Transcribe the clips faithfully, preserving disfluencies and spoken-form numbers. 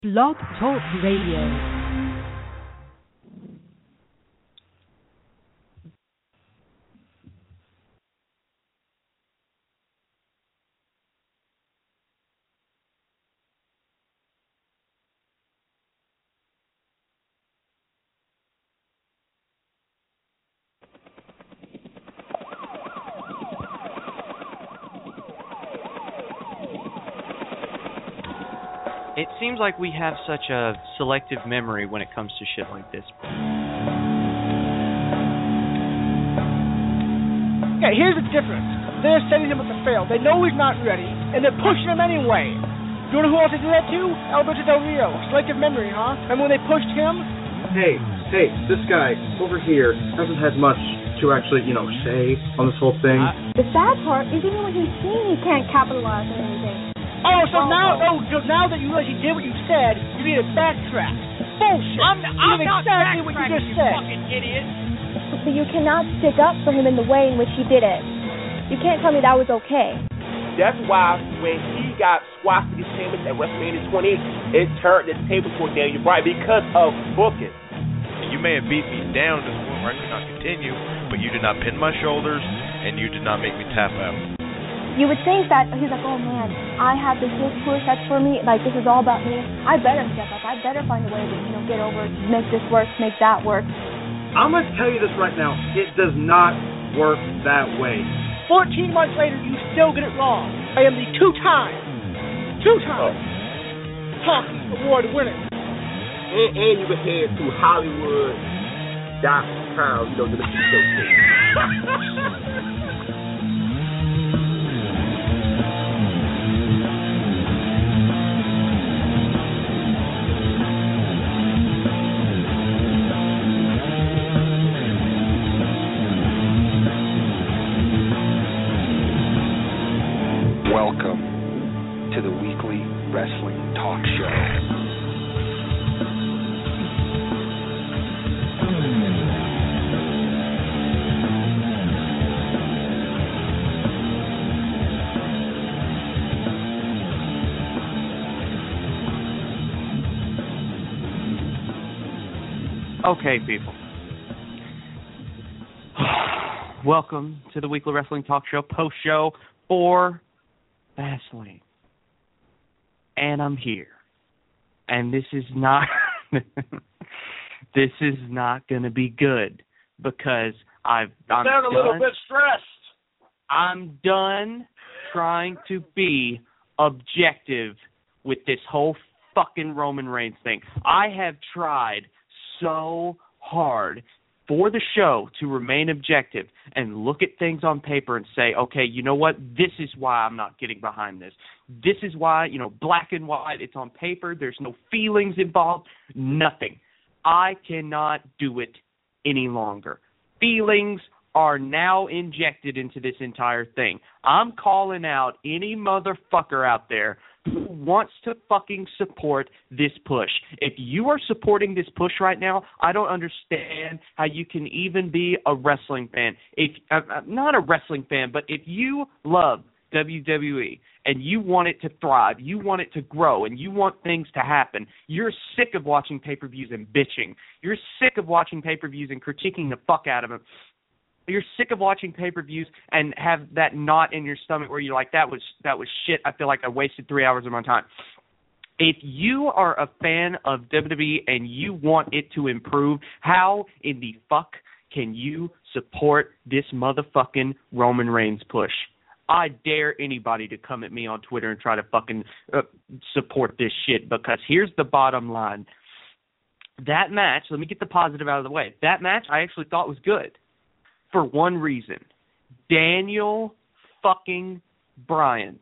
Blog Talk Radio. It seems like we have such a selective memory when it comes to shit like this. Yeah, here's the difference. They're setting him up to fail. They know he's not ready, and they're pushing him anyway. You know who else they do that to? Alberto Del Rio. Selective memory, huh? Remember when they pushed him? Hey, hey, this guy over here hasn't had much to actually, you know, say on this whole thing. Uh, the sad part is even when he's seen, he can't capitalize on anything. Oh, so oh, now, oh, so now that you realize you did what you said, you need to backtrack. Bullshit. I'm, I'm you not exactly what you just you said. fucking idiot. So you cannot stick up for him in the way in which he did it. You can't tell me that was okay. That's why when he got squashed with his payments at WrestleMania twenty, it turned the table toward Daniel Bryan because of booking. You may have beat me down to the point where I could not continue, but you did not pin my shoulders, and you did not make me tap out. You would think that he's like, oh man, I have this big push that's for me, like this is all about me. I better step up. I better find a way to, you know, get over, make this work, make that work. I'm going to tell you this right now. It does not work that way. Fourteen months later, you still get it wrong. I am the two-time, two-time oh. Talk Award winner. And, and you can head to Hollywood dot com, you know, to the show. Welcome to the Weekly Wrestling Talk Show. Okay, people. Welcome to the Weekly Wrestling Talk Show, post-show for Fastlane. And I'm here. And this is not this is not going to be good because I've I'm sound a done, little bit stressed. I'm done trying to be objective with this whole fucking Roman Reigns thing. I have tried so hard for the show to remain objective and look at things on paper and say, okay, you know what? This is why I'm not getting behind this. This is why, you know, black and white, it's on paper. There's no feelings involved, nothing. I cannot do it any longer. Feelings are now injected into this entire thing. I'm calling out any motherfucker out there who wants to fucking support this push. If you are supporting this push right now, I don't understand how you can even be a wrestling fan. If uh, not a wrestling fan, but if you love W W E and you want it to thrive, you want it to grow, and you want things to happen, you're sick of watching pay-per-views and bitching. You're sick of watching pay-per-views and critiquing the fuck out of them. You're sick of watching pay-per-views and have that knot in your stomach where you're like, that was that was shit. I feel like I wasted three hours of my time. If you are a fan of W W E and you want it to improve, how in the fuck can you support this motherfucking Roman Reigns push? I dare anybody to come at me on Twitter and try to fucking uh, support this shit, because here's the bottom line. That match, let me get the positive out of the way. That match I actually thought was good. For one reason, Daniel fucking Bryan.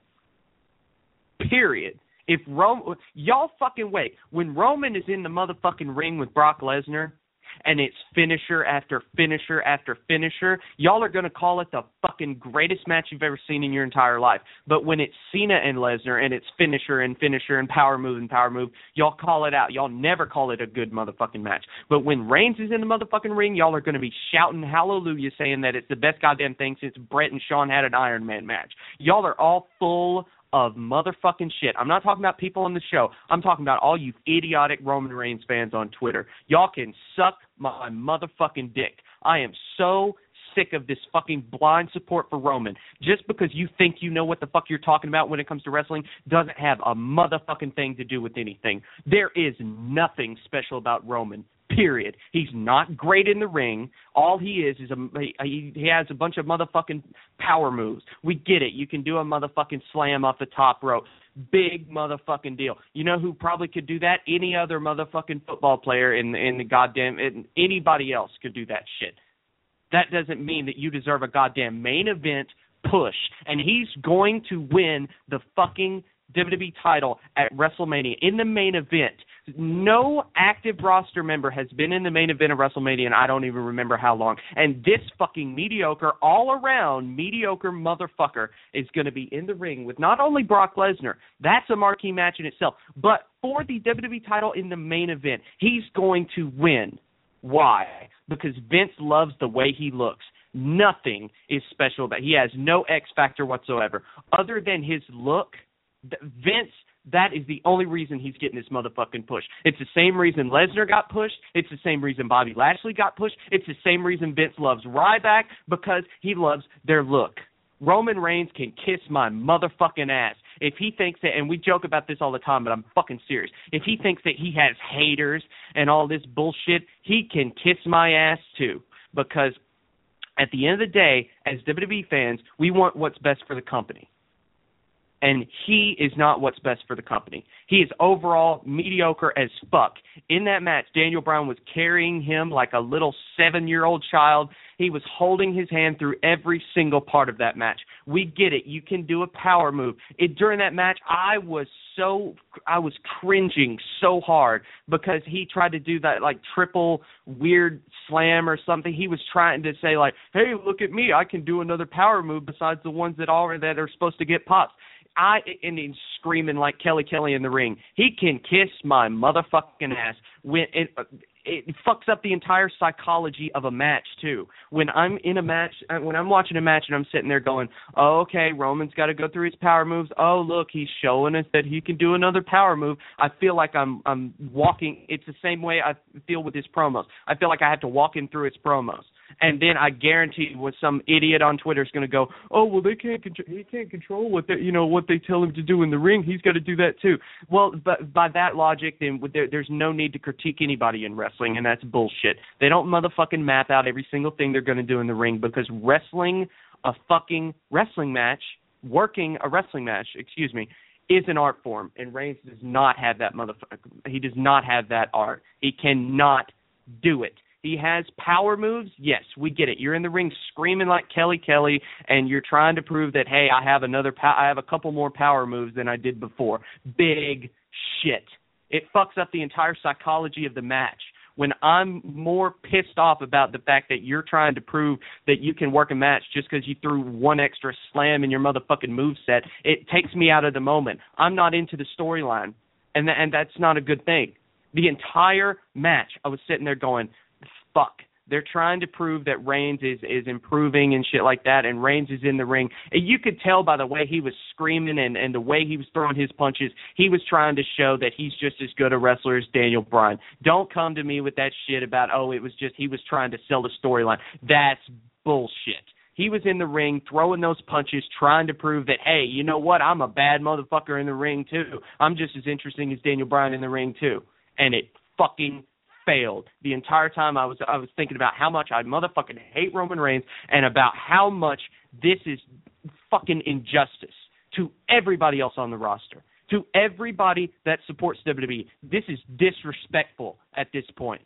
Period. If Roman, y'all fucking wait. When Roman is in the motherfucking ring with Brock Lesnar, and it's finisher after finisher after finisher, y'all are going to call it the fucking greatest match you've ever seen in your entire life. But when it's Cena and Lesnar and it's finisher and finisher and power move and power move, y'all call it out. Y'all never call it a good motherfucking match. But when Reigns is in the motherfucking ring, y'all are going to be shouting hallelujah, saying that it's the best goddamn thing since Brett and Shawn had an Iron Man match. Y'all are all full of motherfucking shit. I'm not talking about people on the show. I'm talking about all you idiotic Roman Reigns fans on Twitter. Y'all can suck my motherfucking dick. I am so sick of this fucking blind support for Roman. Just because you think you know what the fuck you're talking about when it comes to wrestling doesn't have a motherfucking thing to do with anything. There is nothing special about Roman. Period. He's not great in the ring. All he is is a he, he has a bunch of motherfucking power moves. We get it. You can do a motherfucking slam off the top rope. Big motherfucking deal. You know who probably could do that? Any other motherfucking football player in in the goddamn in, anybody else could do that shit. That doesn't mean that you deserve a goddamn main event push. And he's going to win the fucking W W E title at WrestleMania in the main event. No active roster member has been in the main event of WrestleMania, and I don't even remember how long. And this fucking mediocre, all-around mediocre motherfucker is going to be in the ring with not only Brock Lesnar, that's a marquee match in itself, but for the W W E title in the main event, he's going to win. Why? Because Vince loves the way he looks. Nothing is special about it. He has no X factor whatsoever. Other than his look, Vince, that is the only reason he's getting this motherfucking push. It's the same reason Lesnar got pushed. It's the same reason Bobby Lashley got pushed. It's the same reason Vince loves Ryback, because he loves their look. Roman Reigns can kiss my motherfucking ass. If he thinks that, and we joke about this all the time, but I'm fucking serious. If he thinks that he has haters and all this bullshit, he can kiss my ass too. Because at the end of the day, as W W E fans, we want what's best for the company. And he is not what's best for the company. He is overall mediocre as fuck. In that match, Daniel Bryan was carrying him like a little seven-year-old child. He was holding his hand through every single part of that match. We get it. You can do a power move. It, during that match, I was so I was cringing so hard because he tried to do that like triple weird slam or something. He was trying to say like, "Hey, look at me! I can do another power move besides the ones that are that are supposed to get pops." I and he's screaming like Kelly Kelly in the ring. He can kiss my motherfucking ass. When it, it fucks up the entire psychology of a match too. When I'm in a match, when I'm watching a match and I'm sitting there going, "Oh, okay, Roman's got to go through his power moves. Oh, look, he's showing us that he can do another power move." I feel like I'm I'm walking. It's the same way I feel with his promos. I feel like I have to walk him through his promos. And then I guarantee what some idiot on Twitter is going to go, "Oh, well, they can't contr- he can't control what they, you know, what they tell him to do in the ring. He's got to do that too." Well, but by that logic, then there, there's no need to critique anybody in wrestling, and that's bullshit. They don't motherfucking map out every single thing they're going to do in the ring, because wrestling a fucking wrestling match, working a wrestling match, excuse me, is an art form, and Reigns does not have that motherfucker. He does not have that art. He cannot do it. He has power moves. Yes, we get it. You're in the ring screaming like Kelly Kelly, and you're trying to prove that, hey, I have another, pow- I have a couple more power moves than I did before. Big shit. It fucks up the entire psychology of the match. When I'm more pissed off about the fact that you're trying to prove that you can work a match just because you threw one extra slam in your motherfucking moveset, it takes me out of the moment. I'm not into the storyline, and th- and that's not a good thing. The entire match, I was sitting there going, fuck. They're trying to prove that Reigns is, is improving and shit like that, and Reigns is in the ring. And you could tell by the way he was screaming and, and the way he was throwing his punches, he was trying to show that he's just as good a wrestler as Daniel Bryan. Don't come to me with that shit about, oh, it was just he was trying to sell the storyline. That's bullshit. He was in the ring throwing those punches, trying to prove that, hey, you know what? I'm a bad motherfucker in the ring, too. I'm just as interesting as Daniel Bryan in the ring, too. And it fucking failed. The entire time I was I was thinking about how much I motherfucking hate Roman Reigns and about how much this is fucking injustice to everybody else on the roster, to everybody that supports W W E. This is disrespectful at this point.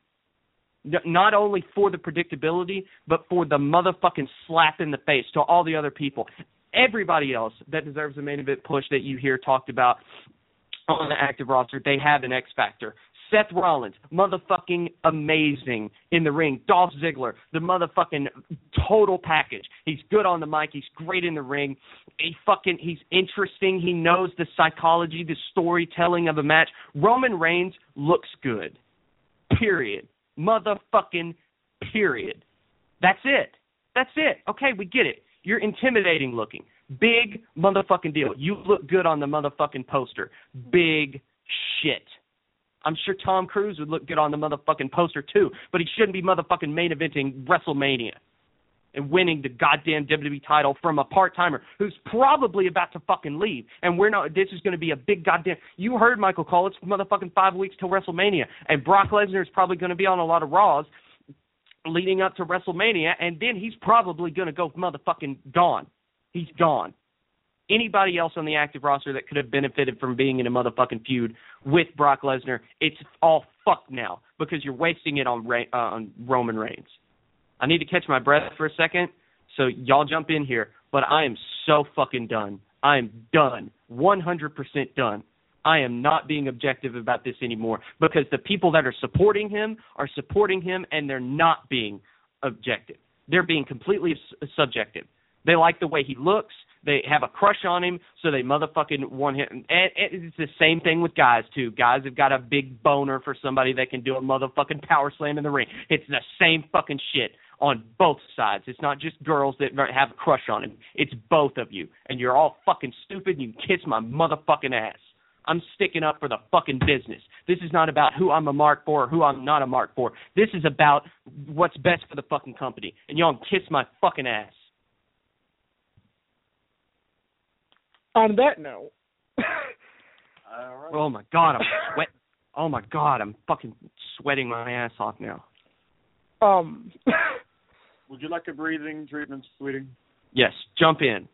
Not only for the predictability, but for the motherfucking slap in the face to all the other people. Everybody else that deserves a main event push that you hear talked about on the active roster, they have an X factor. Seth Rollins, motherfucking amazing in the ring. Dolph Ziggler, the motherfucking total package. He's good on the mic. He's great in the ring. He fucking, he's interesting. He knows the psychology, the storytelling of a match. Roman Reigns looks good. Period. Motherfucking period. That's it. That's it. Okay, we get it. You're intimidating looking. Big motherfucking deal. You look good on the motherfucking poster. Big shit. I'm sure Tom Cruise would look good on the motherfucking poster too, but he shouldn't be motherfucking main eventing WrestleMania and winning the goddamn W W E title from a part-timer who's probably about to fucking leave. And we're not, this is going to be a big goddamn, you heard Michael Cole, it's motherfucking five weeks till WrestleMania. And Brock Lesnar is probably going to be on a lot of Raws leading up to WrestleMania, and then he's probably going to go motherfucking gone. He's gone. Anybody else on the active roster that could have benefited from being in a motherfucking feud with Brock Lesnar, it's all fucked now because you're wasting it on, Ray, uh, on Roman Reigns. I need to catch my breath for a second, so y'all jump in here, but I am so fucking done. I am done, one hundred percent done. I am not being objective about this anymore because the people that are supporting him are supporting him and they're not being objective. They're being completely s- subjective. They like the way he looks. They have a crush on him, so they motherfucking want him. And, and it's the same thing with guys, too. Guys have got a big boner for somebody that can do a motherfucking power slam in the ring. It's the same fucking shit on both sides. It's not just girls that have a crush on him. It's both of you. And you're all fucking stupid, and you can kiss my motherfucking ass. I'm sticking up for the fucking business. This is not about who I'm a mark for or who I'm not a mark for. This is about what's best for the fucking company. And y'all can kiss my fucking ass. On that note. Oh, my God, I'm sweating. Oh, my God, I'm fucking sweating my ass off now. Um. Would you like a breathing treatment, sweetie? Yes, jump in.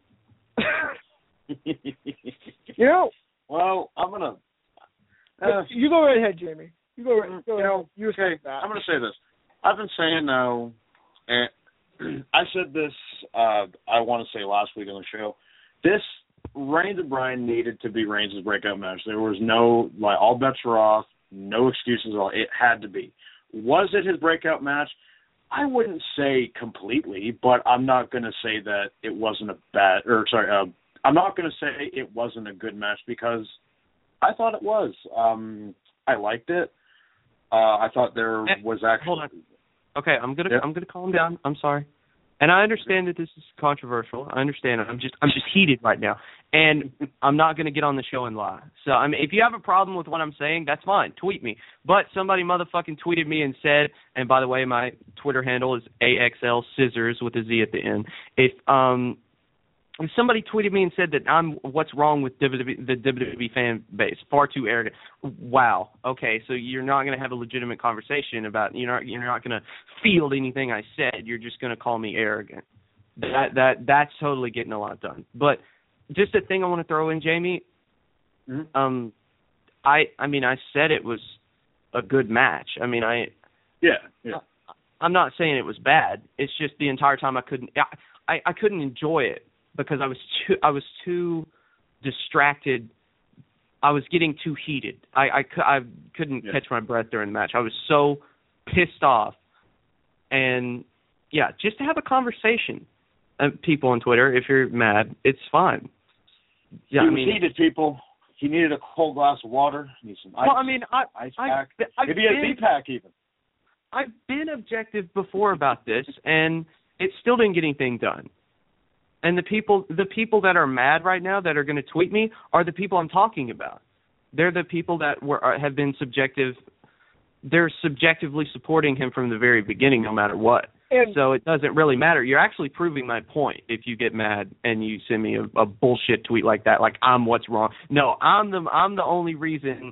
You know. Well, I'm going to. Uh, you go right ahead, Jamie. You go right go You know, you okay, I'm going to say this. I've been saying now, and I said this, uh, I want to say last week on the show, this Reigns and Bryan needed to be Reigns' breakout match. There was no, like, all bets were off, no excuses at all. It had to be. Was it his breakout match? I wouldn't say completely, but I'm not going to say that it wasn't a bad, or sorry, uh, I'm not going to say it wasn't a good match because I thought it was. Um, I liked it. Uh, I thought there was actually. Hold on. Okay, I'm gonna yeah. I'm gonna calm down. I'm sorry, and I understand that this is controversial. I understand. I'm just I'm just heated right now, and I'm not gonna get on the show and lie. So I mean, if you have a problem with what I'm saying, that's fine. Tweet me. But somebody motherfucking tweeted me and said, and by the way, my Twitter handle is A X L Scissors with a Z at the end. If um. If somebody tweeted me and said that I'm what's wrong with W W E, the W W E fan base, far too arrogant. Wow. Okay, so you're not going to have a legitimate conversation about you're not you're not going to field anything I said. You're just going to call me arrogant. That that that's totally getting a lot done. But just a thing I want to throw in, Jamie. Mm-hmm. Um, I I mean I said it was a good match. I mean I. Yeah. Yeah. I'm not saying it was bad. It's just the entire time I couldn't I I, I couldn't enjoy it. Because I was too, I was too distracted. I was getting too heated. I, I, I couldn't yeah. catch my breath during the match. I was so pissed off. And, yeah, just to have a conversation. Uh, people on Twitter, if you're mad, it's fine. Yeah, he I mean, needed people. He needed a cold glass of water. He needed some ice. Well, I mean, I, ice I, pack. I, Maybe a Z-pack even. I've been objective before about this, and it still didn't get anything done. And the people the people that are mad right now that are going to tweet me are the people I'm talking about. They're the people that were are, have been subjective. They're subjectively supporting him from the very beginning, no matter what. And so it doesn't really matter. You're actually proving my point if you get mad and you send me a, a bullshit tweet like that, like I'm what's wrong. No, I'm the I'm the only reason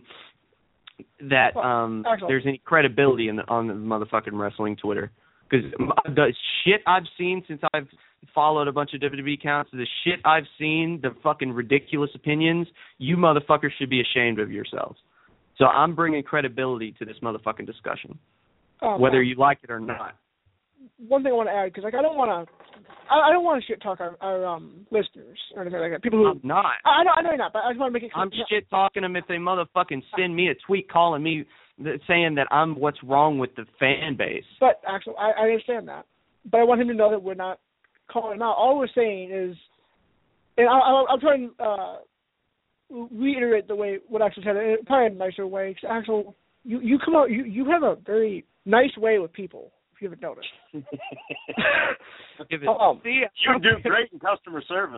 that um, there's any credibility in the, on the motherfucking wrestling Twitter. Because the shit I've seen since I've followed a bunch of W W E accounts, the shit I've seen, the fucking ridiculous opinions, you motherfuckers should be ashamed of yourselves. So I'm bringing credibility to this motherfucking discussion, um, whether you like it or not. One thing I want to add, because like I don't want to, I, I don't want to shit talk our, our um, listeners or anything like that. People who I'm not. I, I know, I know you're not, but I just want to make it clear. I'm shit talking them if they motherfucking send me a tweet calling me saying that I'm what's wrong with the fan base. But actually, I, I understand that. But I want him to know that we're not calling him out. All we're saying is, and I, I, I'm trying to uh, reiterate the way what Axel said, in probably in a nicer way. Cause Axel, you, you come out, you, you have a very nice way with people, if you haven't noticed. Give it, um, see, you do great in customer service.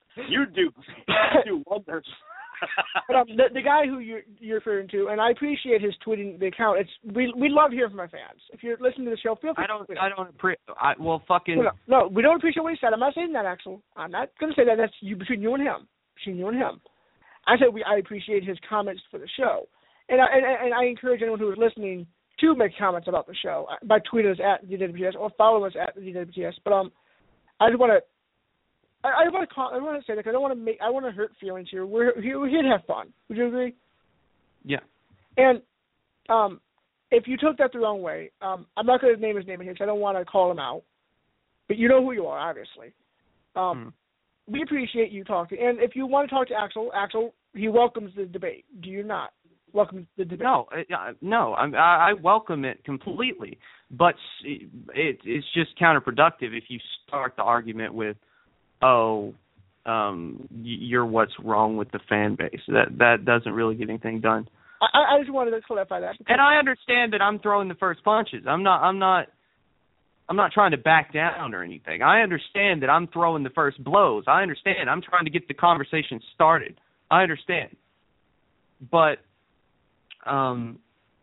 You do, you do wonders. But um, the the guy who you're, you're referring to, and I appreciate his tweeting the account. It's we we love hearing from our fans. If you're listening to the show, feel free. I don't. To I don't appreciate. I well, fucking. No, no, we don't appreciate what he said. I'm not saying that, Axel. I'm not going to say that. That's you between you and him. Between you and him. I said we. I appreciate his comments for the show, and I and, and I encourage anyone who is listening to make comments about the show by tweeting us at D W T S or follow us at D W T S. But um, I just want to. I, I want to call. I want to say that 'cause I don't want to make. I want to hurt feelings here. We're here. We're here to have fun. Would you agree? Yeah. And um, if you took that the wrong way, um, I'm not going to name his name here because I don't want to call him out. But you know who you are, obviously. Um, mm. We appreciate you talking. And if you want to talk to Axel, Axel, he welcomes the debate. Do you not welcome the debate? No, uh, no. I, I welcome it completely. But it, it's just counterproductive if you start the argument with, oh, um, you're what's wrong with the fan base. That that doesn't really get anything done. I, I just wanted to clarify that. And I understand that I'm throwing the first punches. I'm not. I'm not. I'm not trying to back down or anything. I understand that I'm throwing the first blows. I understand. I'm trying to get the conversation started. I understand. But um,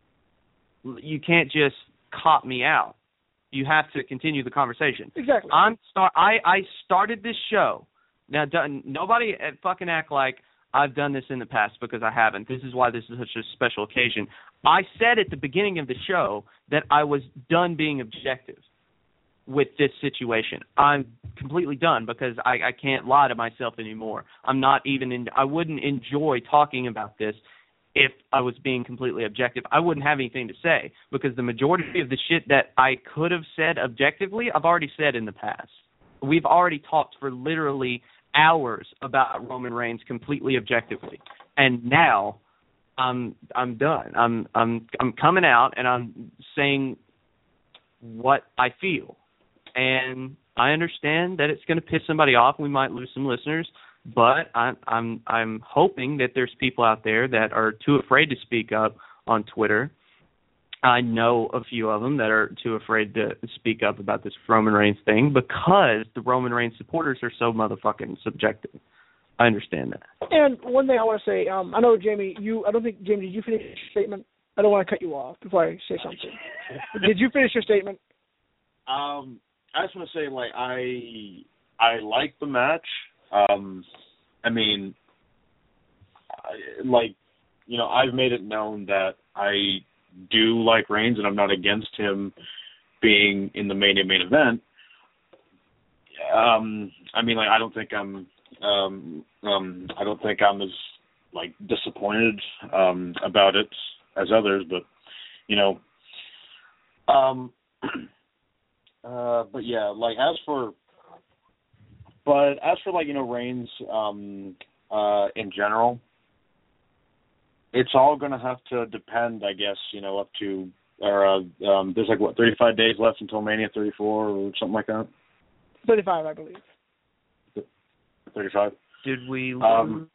you can't just cop me out. You have to continue the conversation. Exactly. I'm start. I, I started this show. Now, done, nobody fucking act like I've done this in the past because I haven't. This is why this is such a special occasion. I said at the beginning of the show that I was done being objective with this situation. I'm completely done because I, I can't lie to myself anymore. I'm not even in. I wouldn't enjoy talking about this if I was being completely objective. I wouldn't have anything to say because the majority of the shit that I could have said objectively, I've already said in the past. We've already talked for literally hours about Roman Reigns completely objectively, and now I'm I'm done. I'm I'm I'm coming out and I'm saying what I feel, and I understand that it's going to piss somebody off. We might lose some listeners. But I'm I'm I'm hoping that there's people out there that are too afraid to speak up on Twitter. I know a few of them that are too afraid to speak up about this Roman Reigns thing because the Roman Reigns supporters are so motherfucking subjective. I understand that. And one thing I want to say, um, I know Jamie, you I don't think Jamie, did you finish your statement? I don't want to cut you off before I say something. Did you finish your statement? Um, I just want to say, like, I I like the match. Um, I mean, I, like, you know, I've made it known that I do like Reigns and I'm not against him being in the Mania main event. Um, I mean, like, I don't think I'm, um, um, I don't think I'm as, like, disappointed, um, about it as others, but, you know, um, uh, but yeah, like, as for, But as for, like, you know, Reigns um, uh, in general, it's all going to have to depend, I guess, you know, up to, or uh, um, there's like, what, thirty-five days left until Mania thirty-four or something like that? thirty-five, I believe. thirty-five? Did we lose? Um,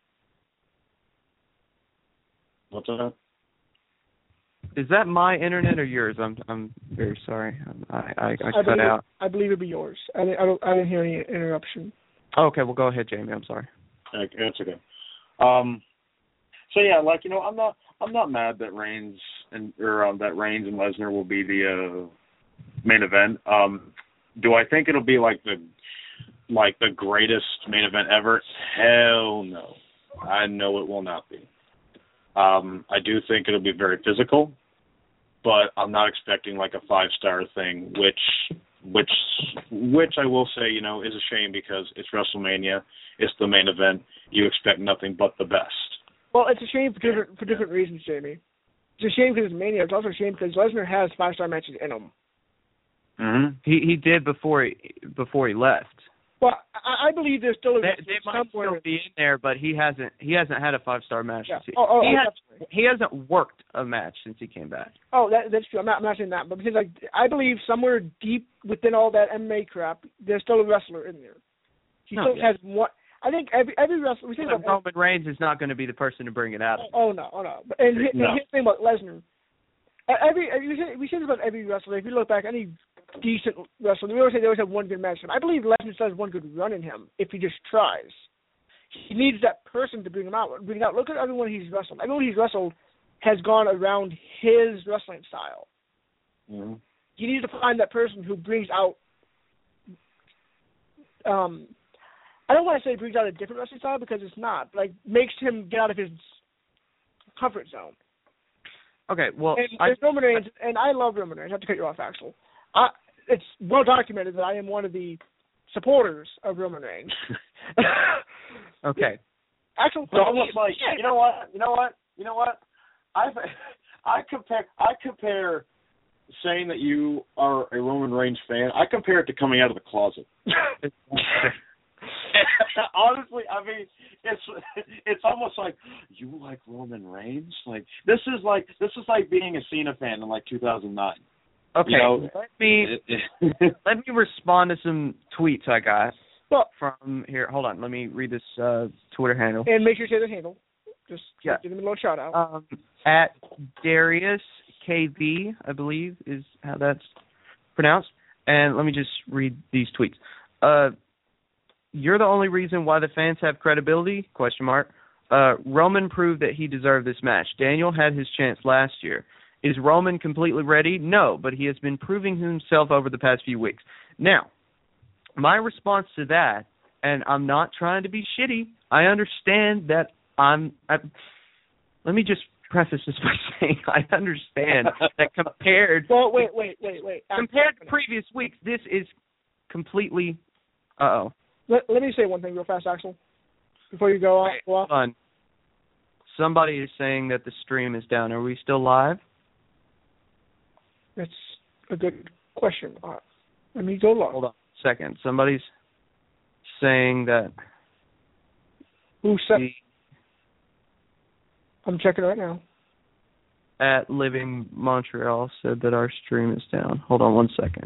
what's that? Is that my internet or yours? I'm I'm very sorry. I I, I, I cut believe, out. I believe it'd be yours. I didn't, I, don't, I didn't hear any interruption. Oh, okay, well, go ahead, Jamie. I'm sorry. Okay, that's okay. Um, so yeah, like, you know, I'm not I'm not mad that Reigns and or um, that Reigns and Lesnar will be the uh, main event. Um, do I think it'll be like the like the greatest main event ever? Hell no. I know it will not be. Um, I do think it'll be very physical, but I'm not expecting like a five-star thing, which which which I will say, you know, is a shame because it's WrestleMania, it's the main event. You expect nothing but the best. Well, it's a shame for different for different reasons, Jamie. It's a shame because it's Mania. It's also a shame because Lesnar has five-star matches in him. Mm-hmm. He he did before he before he left. Well, I, I believe there's still a they, they might still be in there, but he hasn't he hasn't had a five-star match yeah. since he, oh, oh, he, oh, has, he hasn't worked a match since he came back. Oh, that, that's true. I'm not, I'm not saying that, but because like I believe somewhere deep within all that M M A crap, there's still a wrestler in there. He no, still yeah. has one. I think every every wrestler. We think about Roman Reigns is not going to be the person to bring it out. Oh, oh no, oh no. But, and, no. and here's the thing about Lesnar. Every, every we say, we say this about every wrestler. If you look back, any decent wrestler, we always say they always have one good match in him. I believe Lesnar still has one good run in him if he just tries. he needs that person to bring him out. Bring him out. Look at everyone he's wrestled. Everyone he's wrestled has gone around his wrestling style. Mm-hmm. You need to find that person who brings out. Um, I don't want to say brings out a different wrestling style because it's not. Like makes him get out of his comfort zone. Okay, well, and I, there's Roman Reigns, and I love Roman Reigns. I have to cut you off, Axel. I, it's well documented that I am one of the supporters of Roman Reigns. Okay. Axel, it's almost like you know what, you know what, you know what. I I compare I compare saying that you are a Roman Reigns fan. I compare it to coming out of the closet. Honestly, I mean, it's it's almost like you like Roman Reigns. Like this is like this is like being a Cena fan in like two thousand nine. Okay, you know, let me let me respond to some tweets I got well, from here. Hold on, let me read this uh, Twitter handle. And make sure you say the handle. Just yeah. give him a little shout out. Um, at Darius K V, I believe is how that's pronounced. And let me just read these tweets. Uh, you're the only reason why the fans have credibility? Question mark. Uh, Roman proved that he deserved this match. Daniel had his chance last year. Is Roman completely ready? No, but he has been proving himself over the past few weeks. Now, my response to that, and I'm not trying to be shitty, I understand that I'm, I'm let me just preface this by saying I understand that compared well, wait, wait, wait, wait. compared to previous weeks, this is completely, uh-oh. Let, let me say one thing real fast, Axel, before you go off. Wait, hold on. Somebody is saying that the stream is down. Are we still live? That's a good question. Uh, let me go long. Hold on a second. Somebody's saying that. Who said? The, I'm checking right now. At Living Montreal said that our stream is down. Hold on one second.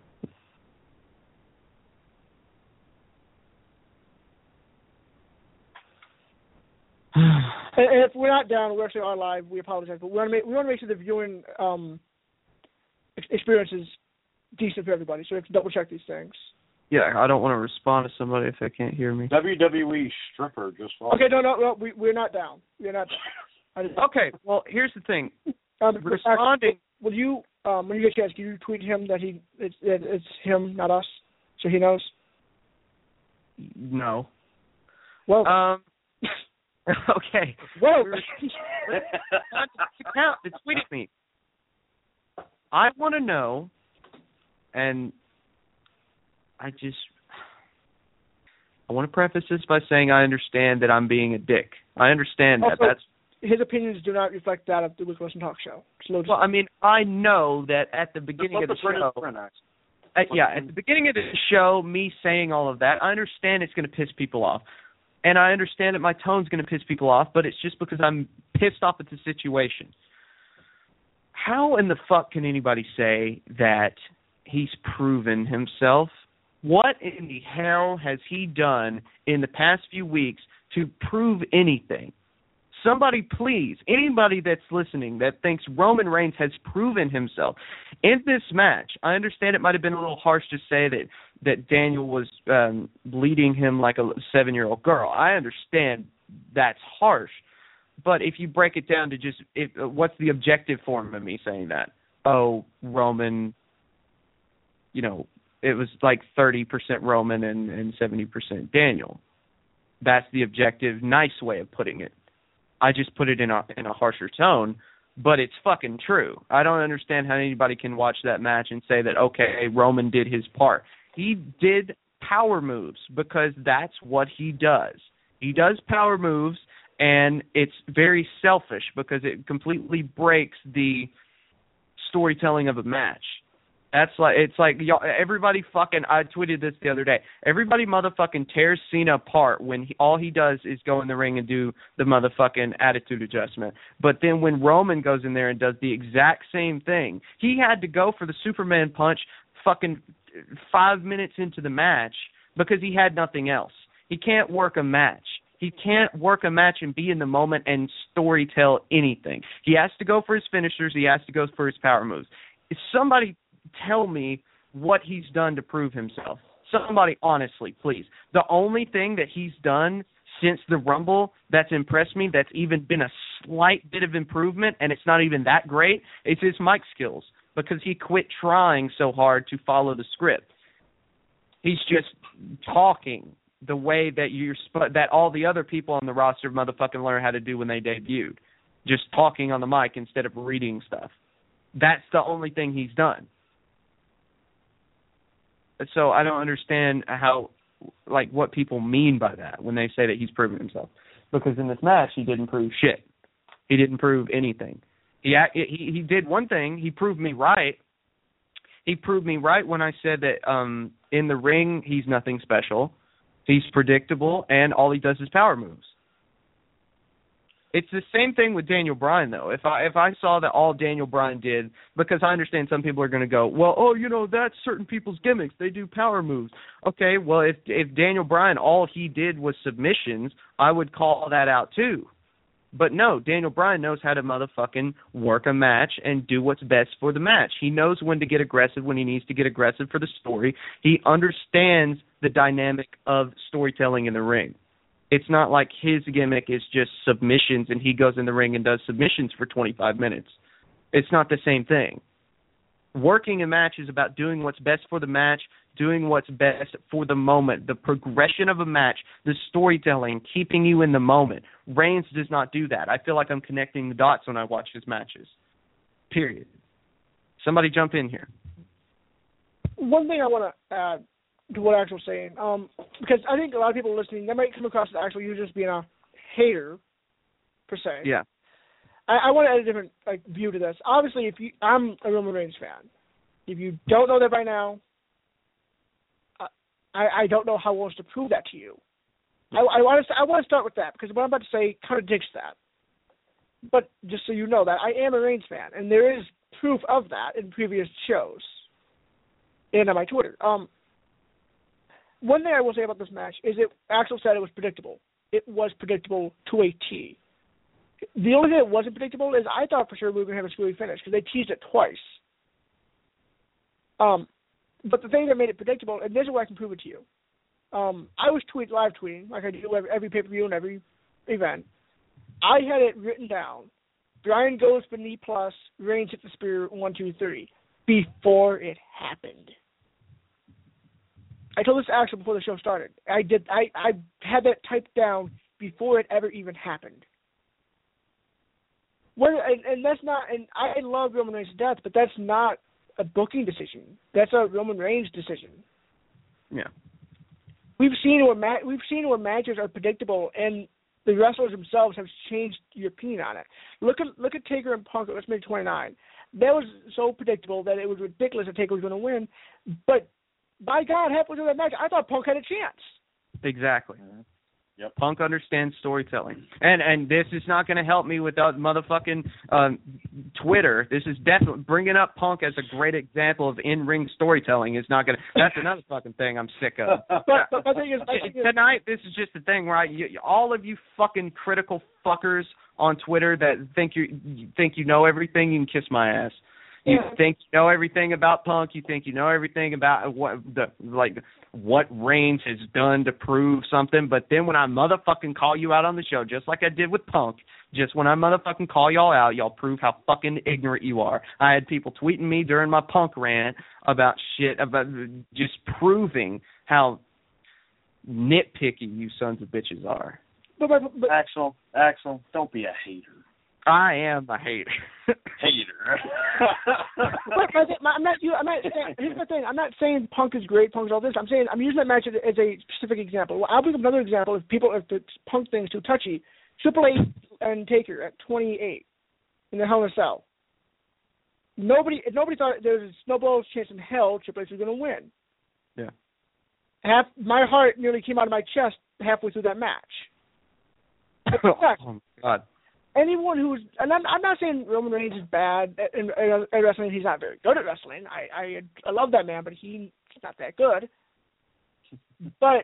And if we're not down, we actually are live. We apologize, but we want to make we want to make sure the viewing um, experience is decent for everybody. So we have to double check these things. Yeah, I don't want to respond to somebody if they can't hear me. W W E stripper just walked. Okay, no, no, no, we we're not down. We're not down. Okay, well here's the thing. Um, Responding. Will you um, when you get a chance, can you tweet him that he it's it's him, not us, so he knows? No. Well. Um. Okay. Whoa. Account that tweeted me. I want to know, and I just I want to preface this by saying I understand that I'm being a dick. I understand that. Also, That's his opinions do not reflect that of the Weekly Wrestling Talk Show. Well, I mean, I know that at the beginning of the show. At, yeah, at the beginning of the show, me saying all of that, I understand it's going to piss people off. And I understand that my tone's going to piss people off, but it's just because I'm pissed off at the situation. How in the fuck can anybody say that he's proven himself? What in the hell has he done in the past few weeks to prove anything? Somebody please, anybody that's listening that thinks Roman Reigns has proven himself in this match. I understand it might have been a little harsh to say that, that Daniel was um, leading him like a seven-year-old girl. I understand that's harsh. But if you break it down to just, if, uh, what's the objective form of me saying that? Oh, Roman, you know, it was like thirty percent Roman and, and seventy percent Daniel. That's the objective, nice way of putting it. I just put it in a in a harsher tone, but it's fucking true. I don't understand how anybody can watch that match and say that, okay, Roman did his part. He did power moves because that's what he does. He does power moves, and it's very selfish because it completely breaks the storytelling of a match. That's like it's like y'all, everybody fucking. I tweeted this the other day. Everybody motherfucking tears Cena apart when he, all he does is go in the ring and do the motherfucking attitude adjustment. But then when Roman goes in there and does the exact same thing, he had to go for the Superman punch fucking five minutes into the match because he had nothing else. He can't work a match. He can't work a match and be in the moment and story tell anything. He has to go for his finishers. He has to go for his power moves. If somebody tell me what he's done to prove himself. Somebody, honestly, please. The only thing that he's done since the Rumble that's impressed me, that's even been a slight bit of improvement, and it's not even that great, it's his mic skills, because he quit trying so hard to follow the script. He's just talking the way that you're sp- that all the other people on the roster motherfucking learned how to do when they debuted, just talking on the mic instead of reading stuff. That's the only thing he's done. So I don't understand how, like, what people mean by that when they say that he's proven himself. Because in this match, he didn't prove shit. He didn't prove anything. He he he did one thing. He proved me right. He proved me right when I said that um, in the ring, he's nothing special. He's predictable, and all he does is power moves. It's the same thing with Daniel Bryan, though. If I if I saw that all Daniel Bryan did, because I understand some people are going to go, well, oh, you know, that's certain people's gimmicks. They do power moves. Okay, well, if if Daniel Bryan, all he did was submissions, I would call that out too. But no, Daniel Bryan knows how to motherfucking work a match and do what's best for the match. He knows when to get aggressive, when he needs to get aggressive for the story. He understands the dynamic of storytelling in the ring. It's not like his gimmick is just submissions and he goes in the ring and does submissions for twenty-five minutes. It's not the same thing. Working a match is about doing what's best for the match, doing what's best for the moment, the progression of a match, the storytelling, keeping you in the moment. Reigns does not do that. I feel like I'm connecting the dots when I watch his matches. Period. Somebody jump in here. One thing I want to add to what Axel's saying, um, because I think a lot of people listening, they might come across as Axel, you just being a hater, per se. Yeah. I, I want to add a different like view to this. Obviously, if you, I'm a Roman Reigns fan. If you don't know that by now, I, I don't know how else to prove that to you. I, I want to I want to start with that because what I'm about to say contradicts that. But just so you know that I am a Reigns fan, and there is proof of that in previous shows and on my Twitter. Um, one thing I will say about this match is it Axel said it was predictable. It was predictable to a T. The only thing that wasn't predictable is I thought for sure we were going to have a screwy finish because they teased it twice. Um, but the thing that made it predictable, and this is where I can prove it to you. Um, I was tweet live tweeting like I do every, every pay-per-view and every event. I had it written down. Bryan goes for knee plus, Reigns hits the spear, one, two, three, before it happened. I told this to Axel before the show started. I did. I, I had that typed down before it ever even happened. When, and, and that's not. And I love Roman Reigns to death, but that's not a booking decision. That's a Roman Reigns decision. Yeah. We've seen where ma- we've seen where matches are predictable, and the wrestlers themselves have changed your opinion on it. Look at look at Taker and Punk at WrestleMania twenty-nine. That was so predictable that it was ridiculous that Taker was going to win. But by God, halfway through that match, I thought Punk had a chance. Exactly. Mm-hmm. Yep. Punk understands storytelling. And and this is not going to help me without motherfucking um, Twitter. This is definitely bringing up Punk as a great example of in-ring storytelling is not going to. That's another fucking thing I'm sick of. But, but my thing is, my thing is, tonight, this is just the thing where I, you, all of you fucking critical fuckers on Twitter that think you, you think you know everything, you can kiss my ass. You yeah. think you know everything about Punk. You think you know everything about what the like what Reigns has done to prove something. But then when I motherfucking call you out on the show, just like I did with Punk, just when I motherfucking call y'all out, y'all prove how fucking ignorant you are. I had people tweeting me during my Punk rant about shit, about just proving how nitpicky you sons of bitches are. But, but, but, Axel, Axel, don't be a hater. I am a hater. Hater. but, but I'm not. You, I'm not. Saying, here's my thing. I'm not saying Punk is great. Punk is all this. I'm saying I'm using that match as, as a specific example. I'll bring up another example. If people, if the Punk thing is too touchy, Triple H and Taker at twenty-eight in the Hell in a Cell. Nobody, nobody thought there was a snowball's chance in hell Triple H was going to win. Yeah. Half my heart nearly came out of my chest halfway through that match. Oh my God. Anyone who's, and I'm, I'm not saying Roman Reigns is bad at, at, at wrestling. He's not very good at wrestling. I, I I love that man, but he, he's not that good. But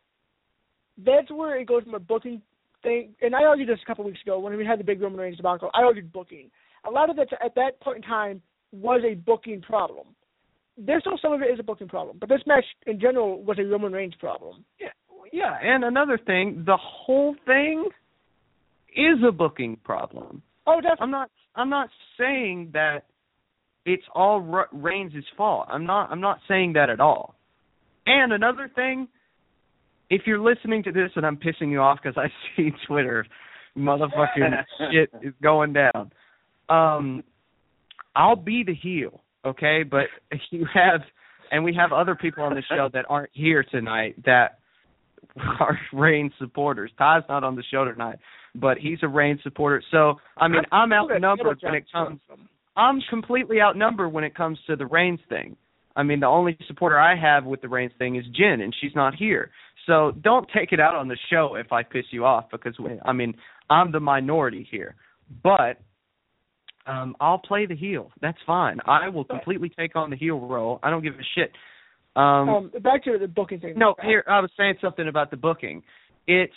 that's where it goes from a booking thing. And I argued this a couple weeks ago when we had the big Roman Reigns debacle. I argued booking. A lot of it at that point in time was a booking problem. There's still some of it is a booking problem, but this match in general was a Roman Reigns problem. Yeah, Yeah, and another thing, the whole thing is a booking problem. Oh, definitely. I'm not. I'm not saying that it's all R- Reigns' fault. I'm not. I'm not saying that at all. And another thing, if you're listening to this and I'm pissing you off because I see Twitter, motherfucking shit is going down. Um, I'll be the heel, okay? But you have, and we have other people on the show that aren't here tonight that are Reigns supporters. Ty's not on the show tonight, but he's a Reigns supporter. So, I mean, I'm outnumbered when it comes. I'm completely outnumbered when it comes to the Reigns thing. I mean, the only supporter I have with the Reigns thing is Jen, and she's not here. So don't take it out on the show if I piss you off, because, I mean, I'm the minority here. But um, I'll play the heel. That's fine. I will completely take on the heel role. I don't give a shit. Um, um, back to the booking thing. No, here, I was saying something about the booking. It's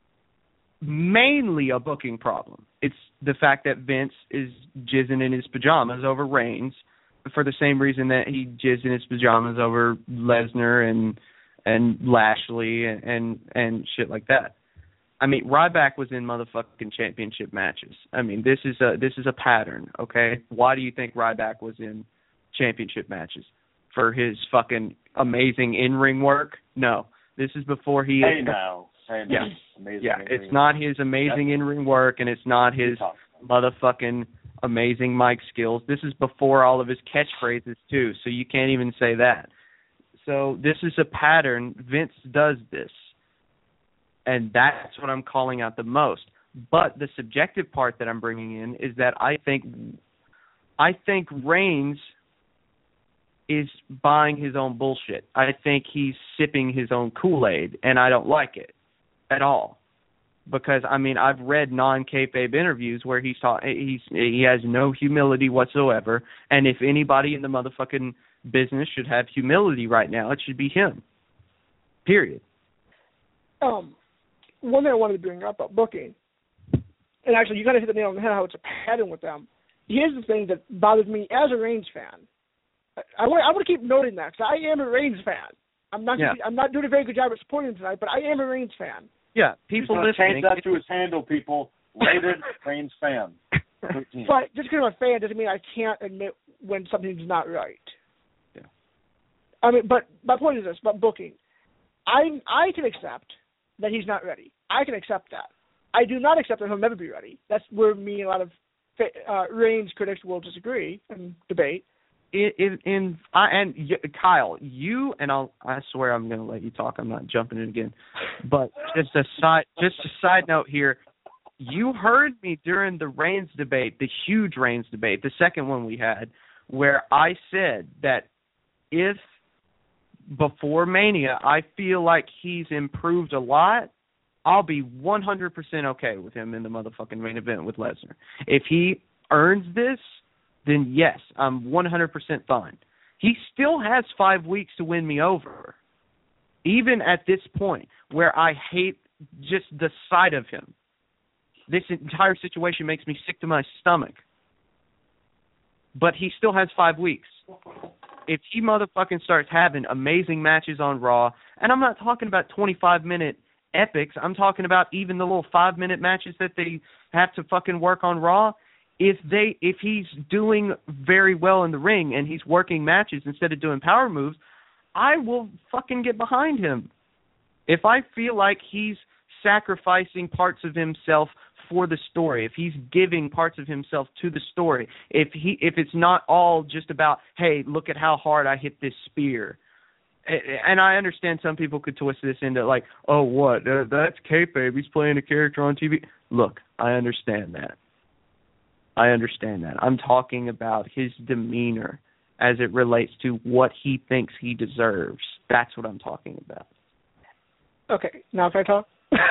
mainly a booking problem. It's the fact that Vince is jizzing in his pajamas over Reigns for the same reason that he jizzed in his pajamas over Lesnar and and Lashley and, and and shit like that. I mean, Ryback was in motherfucking championship matches. I mean, this is a this is a pattern, okay? Why do you think Ryback was in championship matches? For his fucking amazing in-ring work? No. This is before he... Hey, now. Hey, yeah. Amazing yeah, in-ring it's not his amazing That's in-ring work, and it's not his motherfucking amazing mic skills. This is before all of his catchphrases, too, so you can't even say that. So this is a pattern. Vince does this, and that's what I'm calling out the most. But the subjective part that I'm bringing in is that I think I think Reigns is buying his own bullshit. I think he's sipping his own Kool-Aid, and I don't like it at all. Because, I mean, I've read non-kayfabe interviews where he's taught, he's he has no humility whatsoever, and if anybody in the motherfucking business should have humility right now, it should be him. Period. Um, one thing I wanted to bring up about booking, and actually you kind of hit the nail on the head how it's a pattern with them. Here's the thing that bothers me as a Reigns fan. I want I want to keep noting that because I am a Reigns fan. I'm not yeah. I'm not doing a very good job at supporting him tonight, but I am a Reigns fan. Yeah, people He's listening. Change that to his handle, people. Rated Reigns fan. But just because I'm a fan doesn't mean I can't admit when something's not right. Yeah. I mean, but my point is this: about booking, I I can accept that he's not ready. I can accept that. I do not accept that he'll never be ready. That's where me and a lot of uh, Reigns critics will disagree and debate. In, in, in I, and y- Kyle, you and I'll I swear I'm going to let you talk. I'm not jumping in again. But just a side, just a side note here. You heard me during the Reigns debate, the huge Reigns debate, the second one we had, where I said that if before Mania I feel like he's improved a lot, I'll be one hundred percent okay with him in the motherfucking main event with Lesnar. If he earns this, then yes, I'm one hundred percent fine. He still has five weeks to win me over, even at this point where I hate just the sight of him. This entire situation makes me sick to my stomach. But he still has five weeks. If he motherfucking starts having amazing matches on Raw, and I'm not talking about twenty-five minute epics, I'm talking about even the little five minute matches that they have to fucking work on Raw. If they, if he's doing very well in the ring and he's working matches instead of doing power moves, I will fucking get behind him. If I feel like he's sacrificing parts of himself for the story, if he's giving parts of himself to the story, if he, if it's not all just about, hey, look at how hard I hit this spear. And I understand some people could twist this into like, oh, what? Uh, that's kayfabe. He's playing a character on T V. Look, I understand that. I understand that. I'm talking about his demeanor as it relates to what he thinks he deserves. That's what I'm talking about. Okay, now can I talk?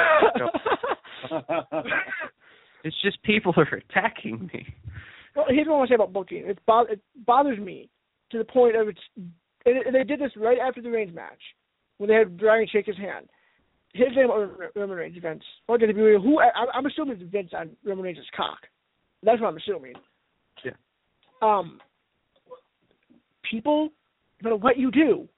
It's just people are attacking me. Well, here's what I want to say about booking. It, bo- it bothers me to the point of it's. And they did this right after the Reigns match when they had Bryan shake his hand. His name was Roman Reigns, Vince. Or did it be who? I, I'm assuming it's Vince on Roman Reigns' cock. That's what I'm assuming. Yeah. Um. People, no matter what you do,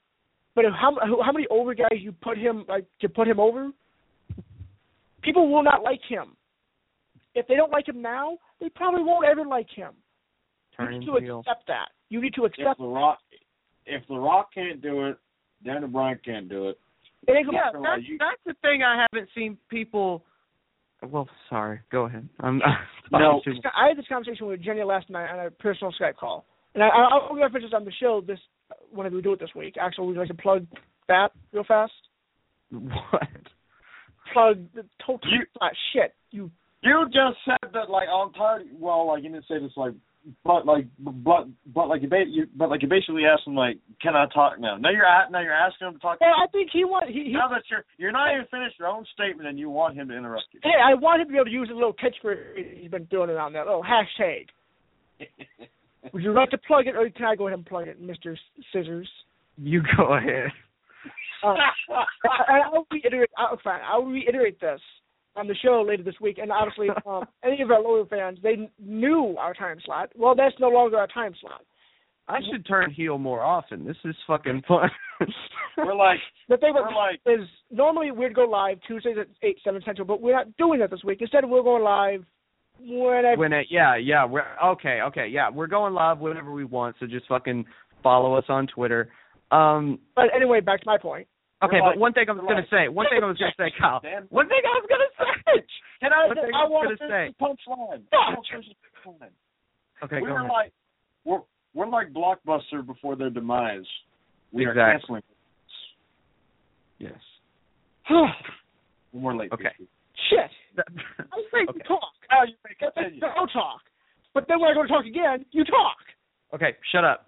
But if how how many over guys you put him like to put him over, people will not like him. If they don't like him now, they probably won't ever like him. Turn you need to heel. accept that. You need to accept. If The Rock, if The Rock can't do it, Daniel Bryan can't do it. It ain't Yeah, gonna- that's, that's the thing. I haven't seen people. Well, sorry. Go ahead. I'm. No, I had this conversation with Jenny last night on a personal Skype call, and I, I'll reference this on the show this whenever we do it this week. Actually, would you like to plug that real fast? What? Plug the total You- uh, shit. You You just said that, like, I'm tired. Well, like, you didn't say this, like, but like, but but like you, ba- you but like you basically asked him, like, can I talk now? Now you're at now you're asking him to talk. Yeah, I think he want he, he Now that you're you're not even finished your own statement and you want him to interrupt you. Hey, I want him to be able to use a little catchphrase he's been doing around that little hashtag. Would you like to plug it, or can I go ahead and plug it, Mister Scissors? You go ahead. Uh, and I'll reiterate. I'll, fine, I'll reiterate this on the show later this week. And obviously, um, any of our loyal fans, they knew our time slot. Well, that's no longer our time slot. I should turn heel more often. This is fucking fun. We're like, the thing we're like, is normally we'd go live Tuesdays at eight, seven central, but we're not doing that this week. Instead, we're going live whenever. When it, yeah, yeah, we're okay, okay, yeah, we're going live whenever we want. So just fucking follow us on Twitter. Um, but anyway, back to my point. Okay, like, but one thing I was going to say, one thing I was going to say, Kyle. One thing I was going to say. Can I? One thing I I was want gonna to say. finish the punchline. I want to finish the punchline. Okay, we go were ahead. like, we're we're like Blockbuster before their demise. We Exactly. are canceling. Yes. When we're late. Okay. Shit. I was ready Okay. to talk. Now you may That's continue. no talk. But then when I go to talk again, you talk. Okay, shut up.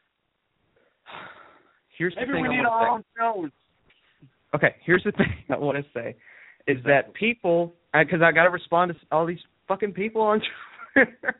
Here's the Maybe thing we I need want to say. our own shows. Okay, here's the thing I want to say is that people, because I got to respond to all these fucking people on Twitter.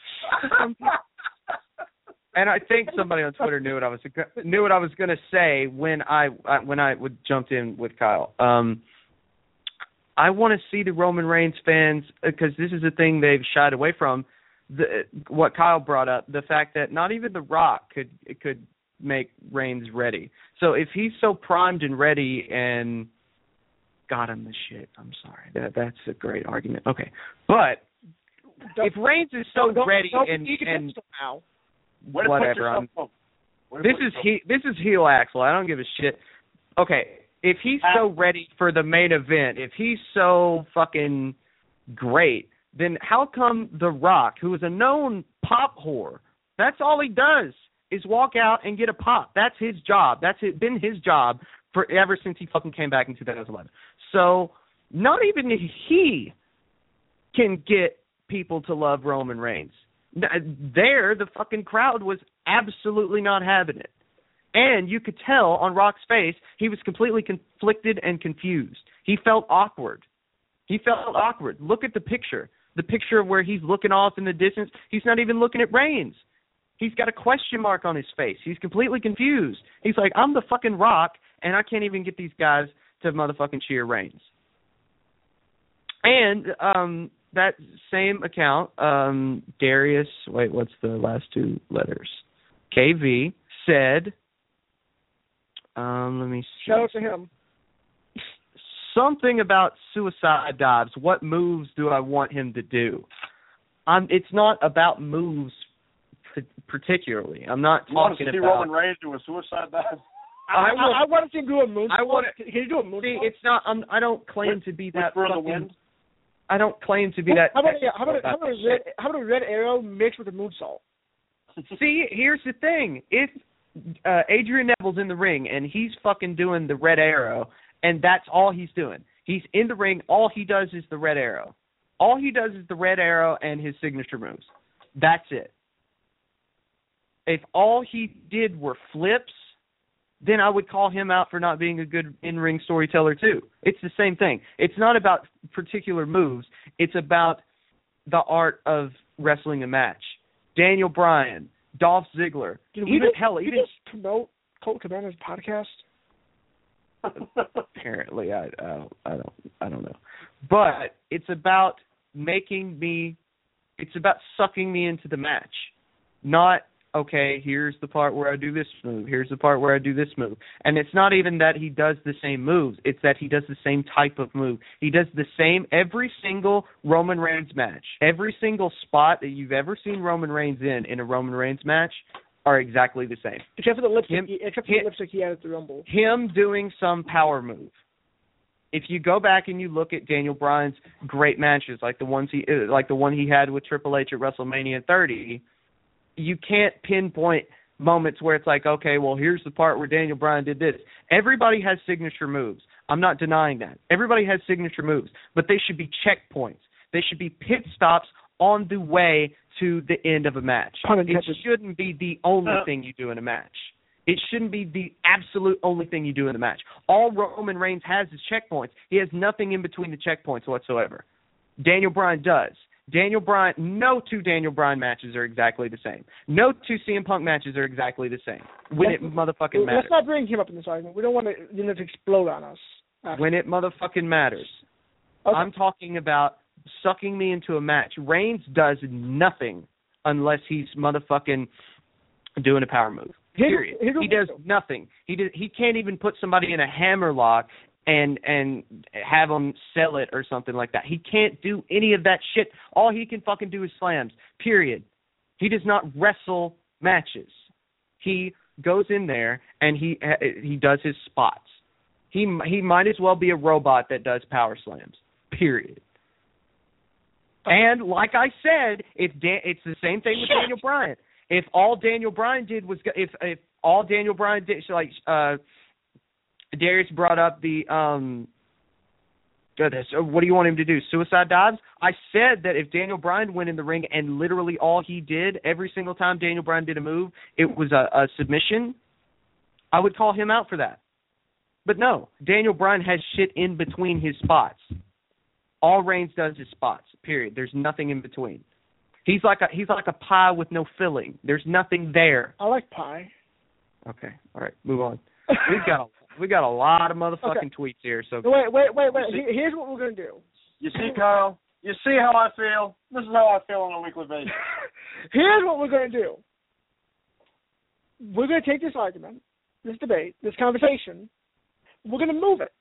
And I think somebody on Twitter knew what I was knew what I was going to say when I when I would jumped in with Kyle. Um, I want to see the Roman Reigns fans, because this is a thing they've shied away from. The, what Kyle brought up, the fact that not even The Rock could could make Reigns ready. So if he's so primed and ready and got him the shit, I'm sorry, that that's a great argument. Okay, but if Reigns is so don't, ready don't and and now. Way to put whatever, yourself I'm, up. Way to this put is yourself he this is heel Axel. I don't give a shit. Okay, if he's so ready for the main event, if he's so fucking great, then how come The Rock, who is a known pop whore, that's all he does is walk out and get a pop. That's his job. That's it, been his job for ever since he fucking came back in two thousand eleven. So not even he can get people to love Roman Reigns. There, the fucking crowd was absolutely not having it. And you could tell on Rock's face he was completely conflicted and confused. He felt awkward. He felt awkward. Look at the picture. The picture where he's looking off in the distance. He's not even looking at Reigns. He's got a question mark on his face. He's completely confused. He's like, I'm the fucking Rock, and I can't even get these guys to motherfucking cheer Reigns. And um, that same account, um, Darius, wait, what's the last two letters? K V said, um, let me see. Shout out to him. Something about suicide dives. What moves do I want him to do? Um, it's not about moves p- particularly. I'm not You want to talking see about. Roman Reigns do a suicide dive? I, I want- I, I want to see him do a moonsault. I want Can he do a moonsault? See, it's not. I'm, I don't claim to be that Whisper in the fucking. wind? I don't claim to be that. How about, a, how, about a, how, technical about a red, how about a red arrow mixed with a moonsault? See, here's the thing. If uh, Adrian Neville's in the ring and he's fucking doing the red arrow, and that's all he's doing. He's in the ring. All he does is the red arrow. All he does is the red arrow and his signature moves. That's it. If all he did were flips, then I would call him out for not being a good in-ring storyteller too. It's the same thing. It's not about particular moves. It's about the art of wrestling a match. Daniel Bryan, Dolph Ziggler, Did we even just, hell, did even we just promote Colt Cabana's podcast? apparently I, I don't I don't I don't know. But it's about making me it's about sucking me into the match. Not okay, here's the part where I do this move, here's the part where I do this move. And it's not even that he does the same moves, it's that he does the same type of move. He does the same every single Roman Reigns match. Every single spot that you've ever seen Roman Reigns in in a Roman Reigns match are exactly the same. Except for the lipstick, him, he, except for him, the lipstick he had at the Rumble. Him doing some power move. If you go back and you look at Daniel Bryan's great matches, like the ones he, like the one he had with Triple H at WrestleMania thirty, you can't pinpoint moments where it's like, okay, well, here's the part where Daniel Bryan did this. Everybody has signature moves. I'm not denying that. Everybody has signature moves, but they should be checkpoints. They should be pit stops on the way to the end of a match. It shouldn't be the only uh, thing you do in a match. It shouldn't be the absolute only thing you do in the match. All Roman Reigns has is checkpoints. He has nothing in between the checkpoints whatsoever. Daniel Bryan does. Daniel Bryan, no two Daniel Bryan matches are exactly the same. No two C M Punk matches are exactly the same. When it motherfucking matters. Let's not bring him up in this argument. We don't want to, you know, to explode on us. After. When it motherfucking matters. Okay. I'm talking about sucking me into a match. Reigns does nothing unless he's motherfucking doing a power move. Period. He, he does nothing. He does, he can't even put somebody in a hammerlock and and have them sell it or something like that. He can't do any of that shit. All he can fucking do is slams, period. He does not wrestle matches. He goes in there and he he does his spots. He he might as well be a robot that does power slams, period. And like I said, it's Dan, it's the same thing with Daniel Bryan. If all Daniel Bryan did was if if all Daniel Bryan did, so like uh, Darius brought up the um, goodness, what do you want him to do? Suicide dives? I said that if Daniel Bryan went in the ring and literally all he did every single time Daniel Bryan did a move, it was a, a submission, I would call him out for that. But no, Daniel Bryan has shit in between his spots. All Reigns does is spots. Period. There's nothing in between. He's like a he's like a pie with no filling. There's nothing there. I like pie. Okay, all right, move on. We've got a, we got a lot of motherfucking okay. tweets here. So wait, wait, wait, wait. Here's what we're gonna do. You see, Kyle. You see how I feel. This is how I feel on a weekly basis. Here's what we're gonna do. We're gonna take this argument, this debate, this conversation. We're gonna move it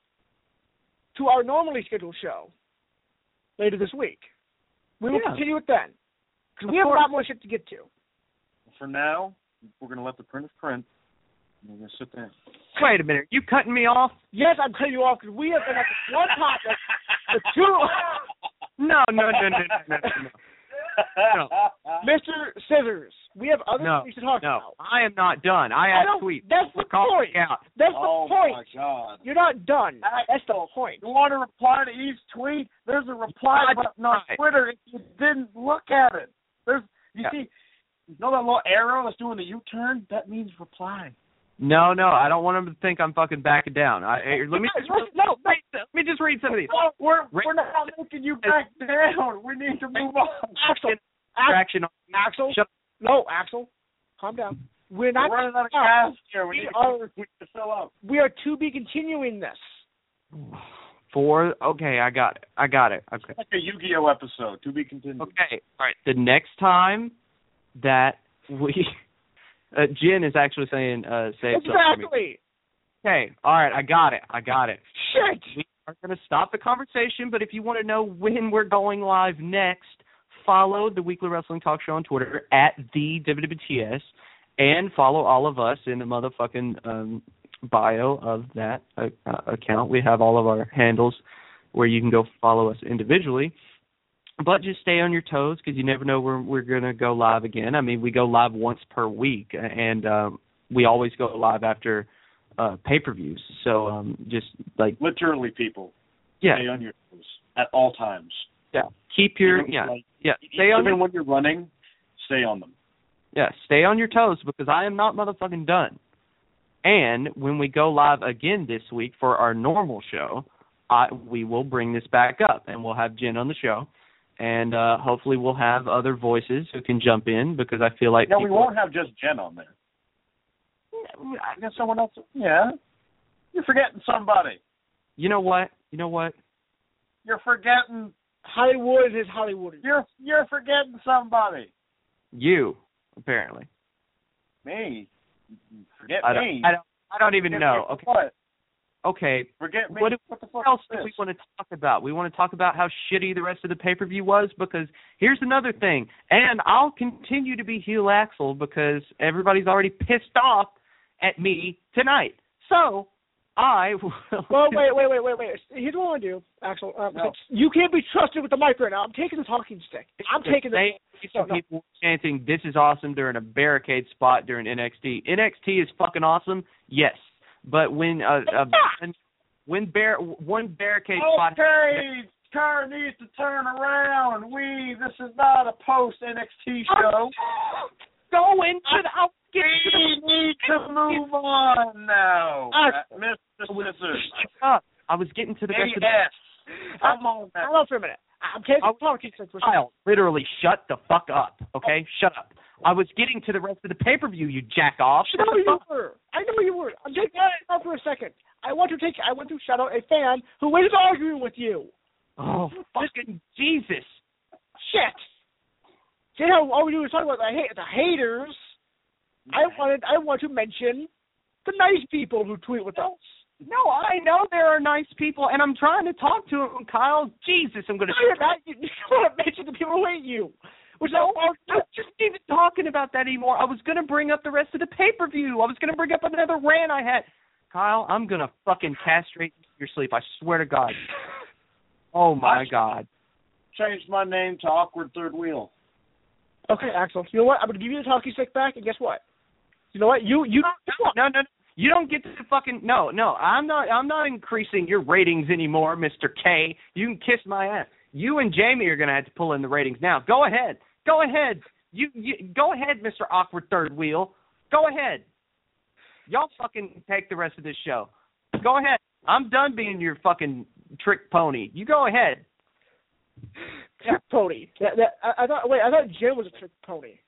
to our normally scheduled show later this week. We will yeah. continue it then. Because we have a lot more shit to get to. For now, we're going to let the print print. We're going to sit there. Wait a minute. You cutting me off? Yes, I'm cutting you off because we have been at this one topic for two... no, no, no, no, no, no, no. No. Mister Scissors, we have other no, things to talk no. about. I am not done. I have tweets. That's the point. Out. That's oh the point. My God. You're not done. That's the point. You want to reply to each tweet? There's a reply God, button on right. Twitter if you didn't look at it. There's, you yeah. see, you know that little arrow that's doing the U-turn? That means reply. No, no, I don't want them to think I'm fucking backing down. I, let me just, no, wait, let me just read some of these. No, we're we're not making you back down. We need to move on. Axel, Action. Axel, Shut no, Axel, calm down. We're not we're running out of gas here. We, we need are, to, we need to fill up. We are to be continuing this. Four. Okay, I got it. I got it. Okay. It's like a Yu-Gi-Oh episode. To be continued. Okay. All right. The next time that we. Uh, Jen is actually saying, uh, say exactly. Okay, all right, I got it, I got it. Shit! We are going to stop the conversation, but if you want to know when we're going live next, follow the Weekly Wrestling Talk Show on Twitter, at the W W T S, and follow all of us in the motherfucking um, bio of that uh, account. We have all of our handles where you can go follow us individually. But just stay on your toes because you never know when we're going to go live again. I mean, we go live once per week, and um, we always go live after uh, pay-per-views. So um, just like... Literally, people. Yeah. Stay on your toes at all times. Yeah. Keep your... Even Yeah. Like, yeah. Stay on even your, when you're running, stay on them. Yeah. Stay on your toes because I am not motherfucking done. And when we go live again this week for our normal show, I, we will bring this back up, and we'll have Jen on the show. And uh, hopefully we'll have other voices who can jump in because I feel like... Yeah, people... we won't have just Jen on there. I guess someone else... Yeah. You're forgetting somebody. You know what? You know what? You're forgetting... Hollywood is Hollywood. You're, you're forgetting somebody. You, apparently. Me? Forget I don't, me. I don't. I don't even Forget know. me Okay. What? Okay. Forget me. What, what the fuck what else is do we this? want to talk about? We want to talk about how shitty the rest of the pay-per-view was, because here's another thing. And I'll continue to be heel Axel because everybody's already pissed off at me tonight. So I will. Well, wait, wait, wait, wait, wait. Here's what I want to do, Axel. Um, No. You can't be trusted with the mic right now. I'm taking the talking stick. I'm The taking the. same No, no. people chanting, "This is awesome" during a barricade spot during N X T. N X T is fucking awesome, yes. But when uh, uh when, when bar- one barricade spot. Okay, car needs to turn around. We. This is not a post N X T show. Go into the. I'll get We to the- need to move on now, Uh, Mister Scissors. Up. I was getting to the rest of the. Yes. Come on, Hold on for a minute. I'm taking I the talking stick for Kyle, literally shut the fuck up, okay? Shut up. I was getting to the rest of the pay-per-view, you jack off. I know you were. I know you were. I'm taking it out for a second. I want to take. I want to shout out a fan who is arguing with you. Oh, fucking Jesus. Shit. See how all we do is talk about the hate, the haters. I wanted. I want to mention the nice people who tweet with us. No, I know there are nice people, and I'm trying to talk to them, Kyle. Jesus, I'm going to... No, you're not. You want to mention the people who hate you. Which No, I, I'm just even talking about that anymore. I was going to bring up the rest of the pay-per-view. I was going to bring up another rant I had. Kyle, I'm going to fucking castrate you in your sleep. I swear to God. Oh, my God. Changed my name to Awkward Third Wheel. Okay, Axel. You know what? I'm going to give you the talkie stick back, and guess what? You know what? You you No, no, no. You don't get to fucking no, no. I'm not. I'm not increasing your ratings anymore, Mister K. You can kiss my ass. You and Jamie are gonna have to pull in the ratings now. Go ahead. Go ahead. You, you go ahead, Mister Awkward Third Wheel. Go ahead. Y'all fucking take the rest of this show. Go ahead. I'm done being your fucking trick pony. You go ahead. trick pony. That, that, I, I thought. Wait, I thought Jim was a trick pony.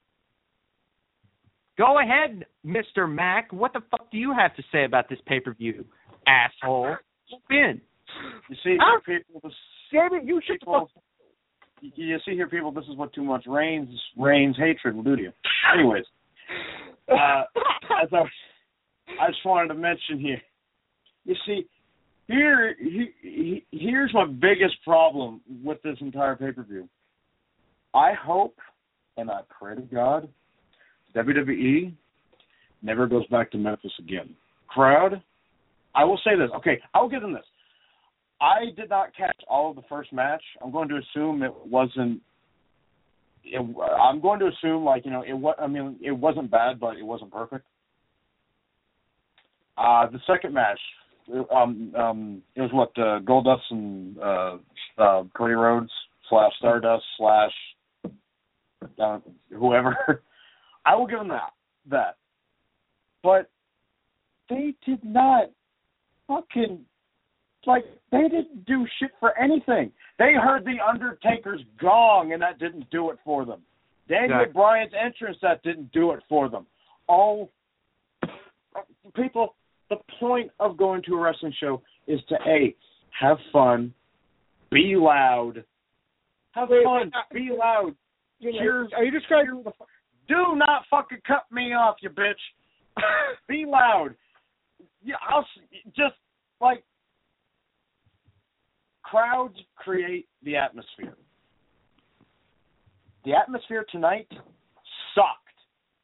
Go ahead, Mister Mac. What the fuck do you have to say about this pay-per-view, asshole? Jump in. You see, Ah, people, this, Jamie, you shut the people, fuck. you see here, people, this is what too much Reigns, Reigns hatred will do to you. Anyways, uh, as I, I just wanted to mention here, you see, here, he, he, here's my biggest problem with this entire pay-per-view. I hope, and I pray to God, W W E never goes back to Memphis again. Crowd, I will say this. Okay, I will give them this. I did not catch all of the first match. I'm going to assume it wasn't. It, I'm going to assume, like, you know, it was. I mean, it wasn't bad, but it wasn't perfect. Uh, the second match, um, um, it was what uh, Goldust and uh, uh, Cody Rhodes slash Stardust slash uh, whoever. I will give them that. That. But they did not fucking, like, they didn't do shit for anything. They heard The Undertaker's gong, and that didn't do it for them. Daniel Exactly. Bryan's entrance, that didn't do it for them. All, people, the point of going to a wrestling show is to, A, have fun, be loud, have Wait, fun, wait, uh, be loud. You know, Cheers. are you describing? Do not fucking cut me off, you bitch. Be loud. Yeah, I'll s- just like crowds create the atmosphere. The atmosphere tonight sucked.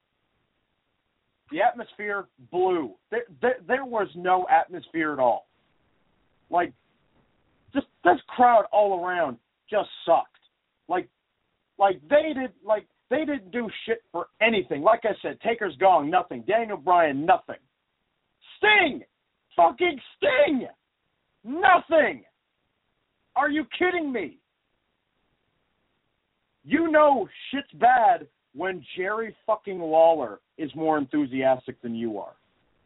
The atmosphere blew. There, there, there was no atmosphere at all. Like, just this crowd all around just sucked. Like, like they did, like. They didn't do shit for anything. Like I said, Taker's gong, nothing. Daniel Bryan, nothing. Sting! Fucking Sting! Nothing! Are you kidding me? You know shit's bad when Jerry fucking Lawler is more enthusiastic than you are.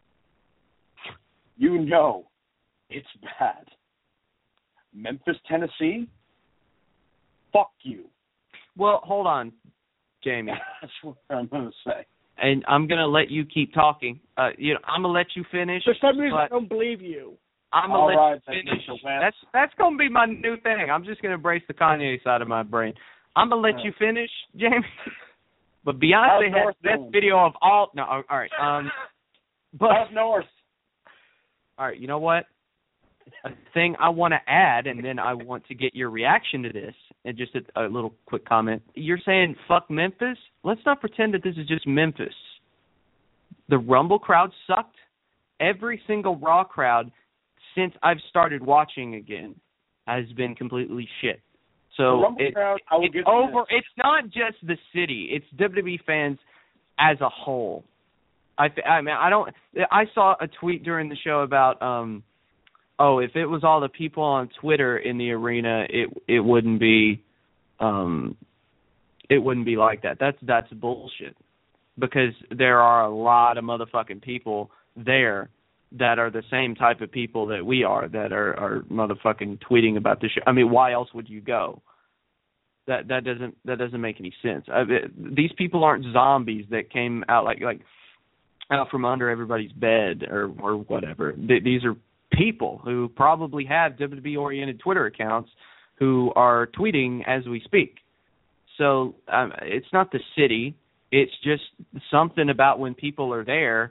You know it's bad. Memphis, Tennessee? Fuck you. Well, hold on, Jamie. That's what I'm going to say. And I'm going to let you keep talking. Uh, you know, I'm going to let you finish. For some reason, I but don't believe you. I'm going All to let right, you then, finish. Mister Wentz. That's that's going to be my new thing. I'm just going to embrace the Kanye side of my brain. I'm going to let you finish, Jamie. But Beyonce How's has the best North video of all. No, all right. Um, but How's North? all right, you know what? A thing I want to add, and then I want to get your reaction to this, and just a, a little quick comment. You're saying fuck Memphis? Let's not pretend that this is just Memphis. The Rumble crowd sucked. Every single Raw crowd since I've started watching again has been completely shit. So it, crowd, I will it's give over. this. It's not just the city. It's W W E fans as a whole. I, I mean, I don't. I saw a tweet during the show about, um, oh, if it was all the people on Twitter in the arena, it it wouldn't be, um, it wouldn't be like that. That's that's bullshit. Because there are a lot of motherfucking people there that are the same type of people that we are, that are, are motherfucking tweeting about this shit. I mean, why else would you go? That that doesn't that doesn't make any sense. I, it, these people aren't zombies that came out like like out from under everybody's bed or or whatever. Th- these are people who probably have W W E oriented Twitter accounts who are tweeting as we speak. So um, it's not the city. It's just something about when people are there,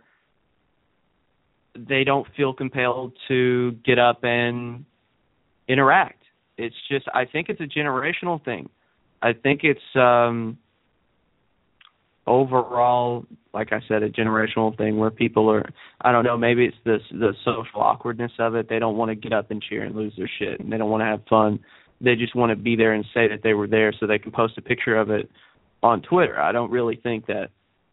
they don't feel compelled to get up and interact. It's just, I think it's a generational thing. I think it's um, overall, like I said, a generational thing where people are, I don't know, maybe it's the the social awkwardness of it. They don't want to get up and cheer and lose their shit, and they don't want to have fun. They just want to be there and say that they were there so they can post a picture of it on Twitter. I don't really think that.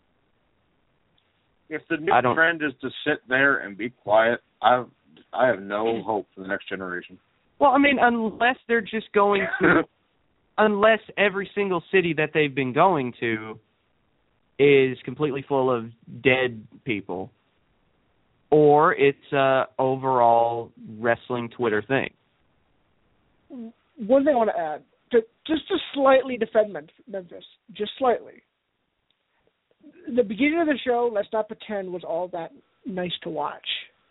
If the new I don't, trend is to sit there and be quiet, I I have no hope for the next generation. Well, I mean, unless they're just going to, unless every single city that they've been going to is completely full of dead people, or it's a overall wrestling Twitter thing. One thing I want to add, to, just to slightly defend Memphis, just slightly. The beginning of the show, let's not pretend, was all that nice to watch.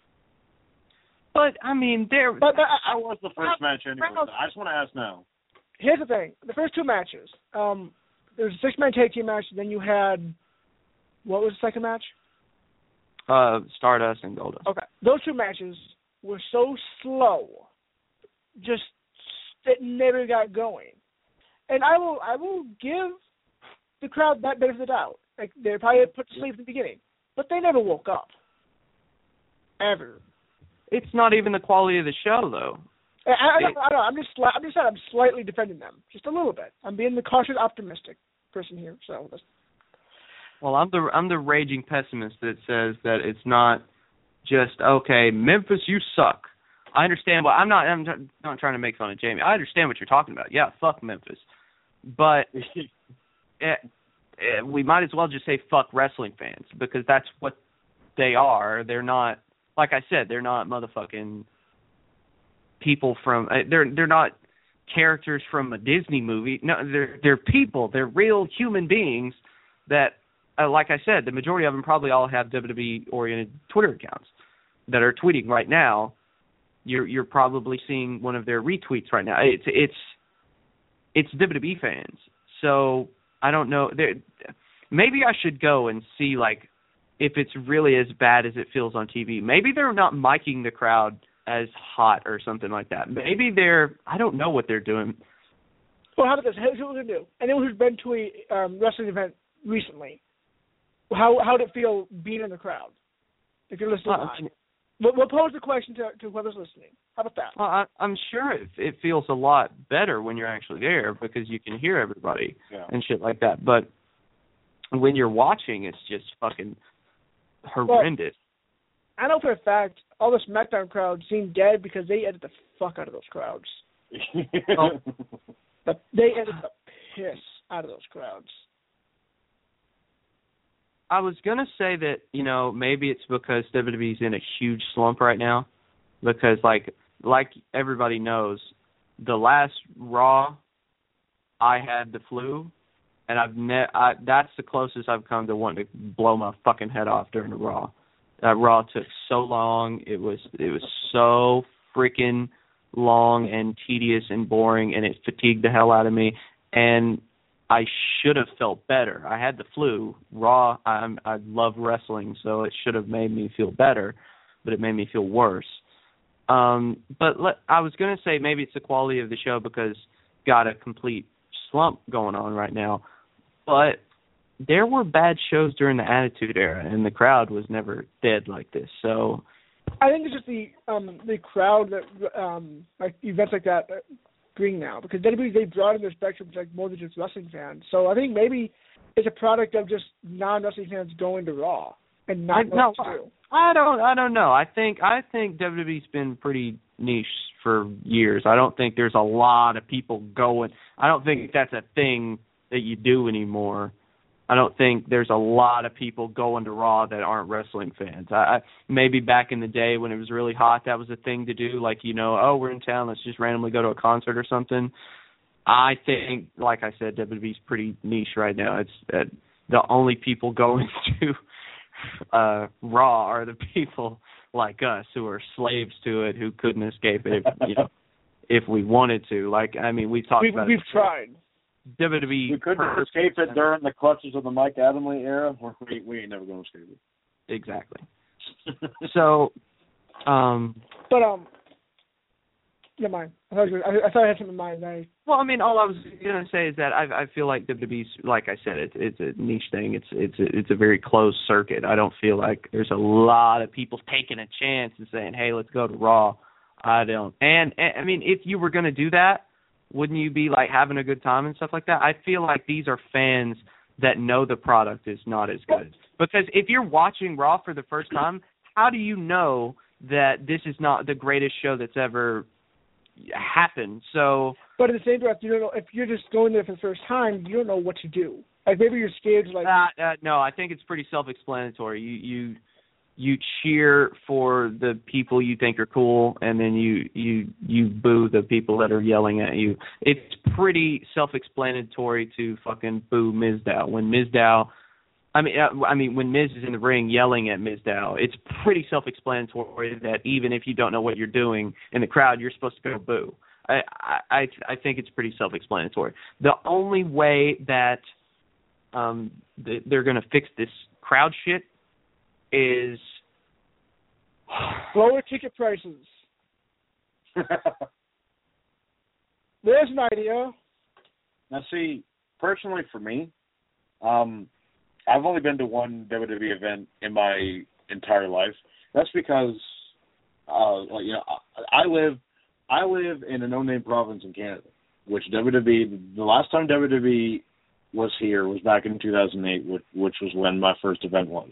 But, I mean, there... But, but I, I was the first match anyway. So I just want to ask now. Here's the thing. The first two matches, um, there was a six-man tag team match, and then you had... What was the second match? Uh, Stardust and Goldust. Okay. Those two matches were so slow. Just... It never got going. And I will I will give the crowd that benefit of the doubt. Like, they probably put to sleep at the beginning. But they never woke up. Ever. It's not even the quality of the show, though. I, I, I, I know. I'm just, I'm just saying I'm slightly defending them. Just a little bit. I'm being the cautious optimistic person here. So. That's... Well, I'm the I'm the raging pessimist that says that it's not just, okay, Memphis, you suck. I understand. Well, I'm not. I'm not trying to make fun of Jamie. I understand what you're talking about. Yeah, fuck Memphis, but it, it, we might as well just say fuck wrestling fans, because that's what they are. They're not, like I said, they're not motherfucking people from. They're they're not characters from a Disney movie. No, they're they're people. They're real human beings that, uh, like I said, the majority of them probably all have W W E oriented Twitter accounts that are tweeting right now. You're you're probably seeing one of their retweets right now. It's it's it's W W E fans. So I don't know. Maybe I should go and see like if it's really as bad as it feels on T V. Maybe they're not miking the crowd as hot or something like that. Maybe they're. I don't know what they're doing. Well, how about this? Here's what we're gonna do. Anyone who's been to a um, wrestling event recently, how how did it feel being in the crowd? If you're listening. Uh, We'll, we'll pose the question to, to whoever's listening. How about that? Well, I, I'm sure it, it feels a lot better when you're actually there because you can hear everybody yeah. and shit like that. But when you're watching, it's just fucking horrendous. Well, I know for a fact all the SmackDown crowd seemed dead because they edited the fuck out of those crowds. oh. But they edited the piss out of those crowds. I was going to say that, you know, maybe it's because W W E's in a huge slump right now. Because, like, like everybody knows, the last Raw, I had the flu. And I've ne- I, that's the closest I've come to wanting to blow my fucking head off during the Raw. That Raw took so long. It was it was so freaking long and tedious and boring. And it fatigued the hell out of me. And I should have felt better. I had the flu. Raw, I'm, I love wrestling, so it should have made me feel better, but it made me feel worse. Um, but let, I was going to say maybe it's the quality of the show because got a complete slump going on right now. But there were bad shows during the Attitude Era, and the crowd was never dead like this. So I think it's just the um, the crowd that um, like events like that bring now, because W W E, they broaden their spectrum to like more than just wrestling fans. So I think maybe it's a product of just non-wrestling fans going to Raw and not I, no, what to do. I don't. I don't know. I think. I think W W E's been pretty niche for years. I don't think there's a lot of people going. I don't think that's a thing that you do anymore. I don't think there's a lot of people going to Raw that aren't wrestling fans. I, I maybe back in the day when it was really hot, that was a thing to do. Like, you know, oh, we're in town, let's just randomly go to a concert or something. I think, like I said, W W E's pretty niche right now. It's uh, the only people going to uh, Raw are the people like us who are slaves to it, who couldn't escape it, if, you know, if we wanted to. Like, I mean, we talked we've, about we've it. tried. W W E. We couldn't escape it during the clutches of the Mike Adamle era. We, we ain't never going to escape it. Exactly. So, um, but um, never mind. I thought, you, I, I thought I had something in mind. I, well, I mean, all I was going to say is that I, I feel like W W E's, like I said, it's it's a niche thing. It's it's a, it's a very closed circuit. I don't feel like there's a lot of people taking a chance and saying, "Hey, let's go to Raw." I don't. And, and I mean, if you were going to do that, wouldn't you be like having a good time and stuff like that? I feel like these are fans that know the product is not as good. Because if you're watching Raw for the first time, how do you know that this is not the greatest show that's ever happened? So, but in the same breath, you don't know if you're just going there for the first time. You don't know what to do. Like maybe you're scared to like. Uh, uh, no, I think it's pretty self-explanatory. You you. You cheer for the people you think are cool, and then you, you you boo the people that are yelling at you. It's pretty self-explanatory to fucking boo Mizdow. When Mizdow, I mean, uh, I mean, when Miz is in the ring yelling at Mizdow, it's pretty self-explanatory that even if you don't know what you're doing in the crowd, you're supposed to go boo. I I I think it's pretty self-explanatory. The only way that um they're going to fix this crowd shit is lower ticket prices. There's an idea. Now, see, personally for me, um, I've only been to one W W E event in my entire life. That's because, uh, you know, I live, I live in a no-name province in Canada, which W W E, the last time W W E was here was back in two thousand eight, which, which was when my first event was.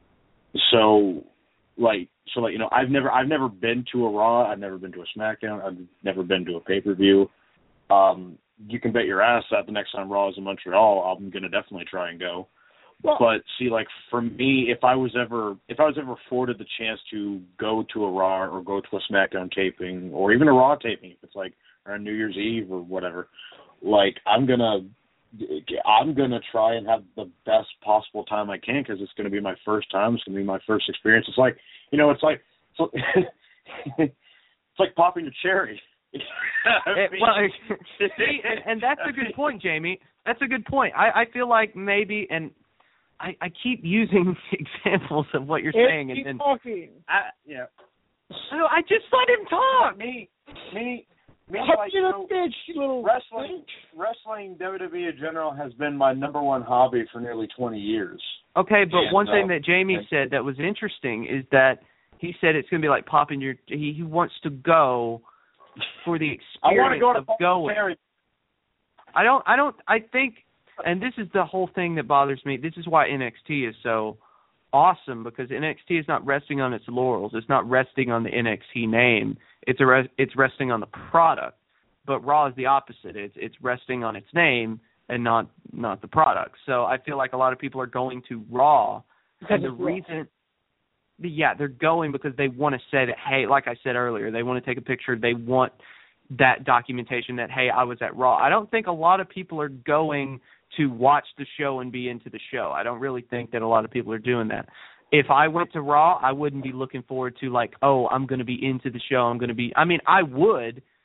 So, like, so like you know, I've never, I've never been to a Raw. I've never been to a SmackDown. I've never been to a pay per view. Um, you can bet your ass that the next time Raw is in Montreal, I'm gonna definitely try and go. Well, but see, like for me, if I was ever, if I was ever afforded the chance to go to a Raw or go to a SmackDown taping or even a Raw taping, if it's like on New Year's Eve or whatever, like I'm gonna. I'm going to try and have the best possible time I can because it's going to be my first time. It's going to be my first experience. It's like, you know, it's like, it's like, it's like popping a cherry. it, well, see, and, and that's a good point, Jamie. That's a good point. I, I feel like maybe, and I, I keep using examples of what you're saying. Keep and, and talking. I, yeah. No, I just let him talk. Me, me. Me, like, you so bitch, little wrestling, wrestling, W W E in general has been my number one hobby for nearly twenty years. Okay, but and, one uh, thing that Jamie and, said that was interesting is that he said it's going to be like popping your. He, he wants to go for the experience I want to go to of going. Perry. I don't. I don't. I think, and this is the whole thing that bothers me. This is why N X T is so awesome, because N X T is not resting on its laurels. It's not resting on the N X T name. It's a res- it's resting on the product. But Raw is the opposite. It's it's resting on its name and not not the product. So I feel like a lot of people are going to Raw, because and the reason, yeah, they're going because they want to say that, hey, like I said earlier, they want to take a picture. They want that documentation that, hey, I was at Raw. I don't think a lot of people are going to watch the show and be into the show. I don't really think that a lot of people are doing that. If I went to Raw, I wouldn't be looking forward to like, oh, I'm going to be into the show. I'm going to be. I mean, I would,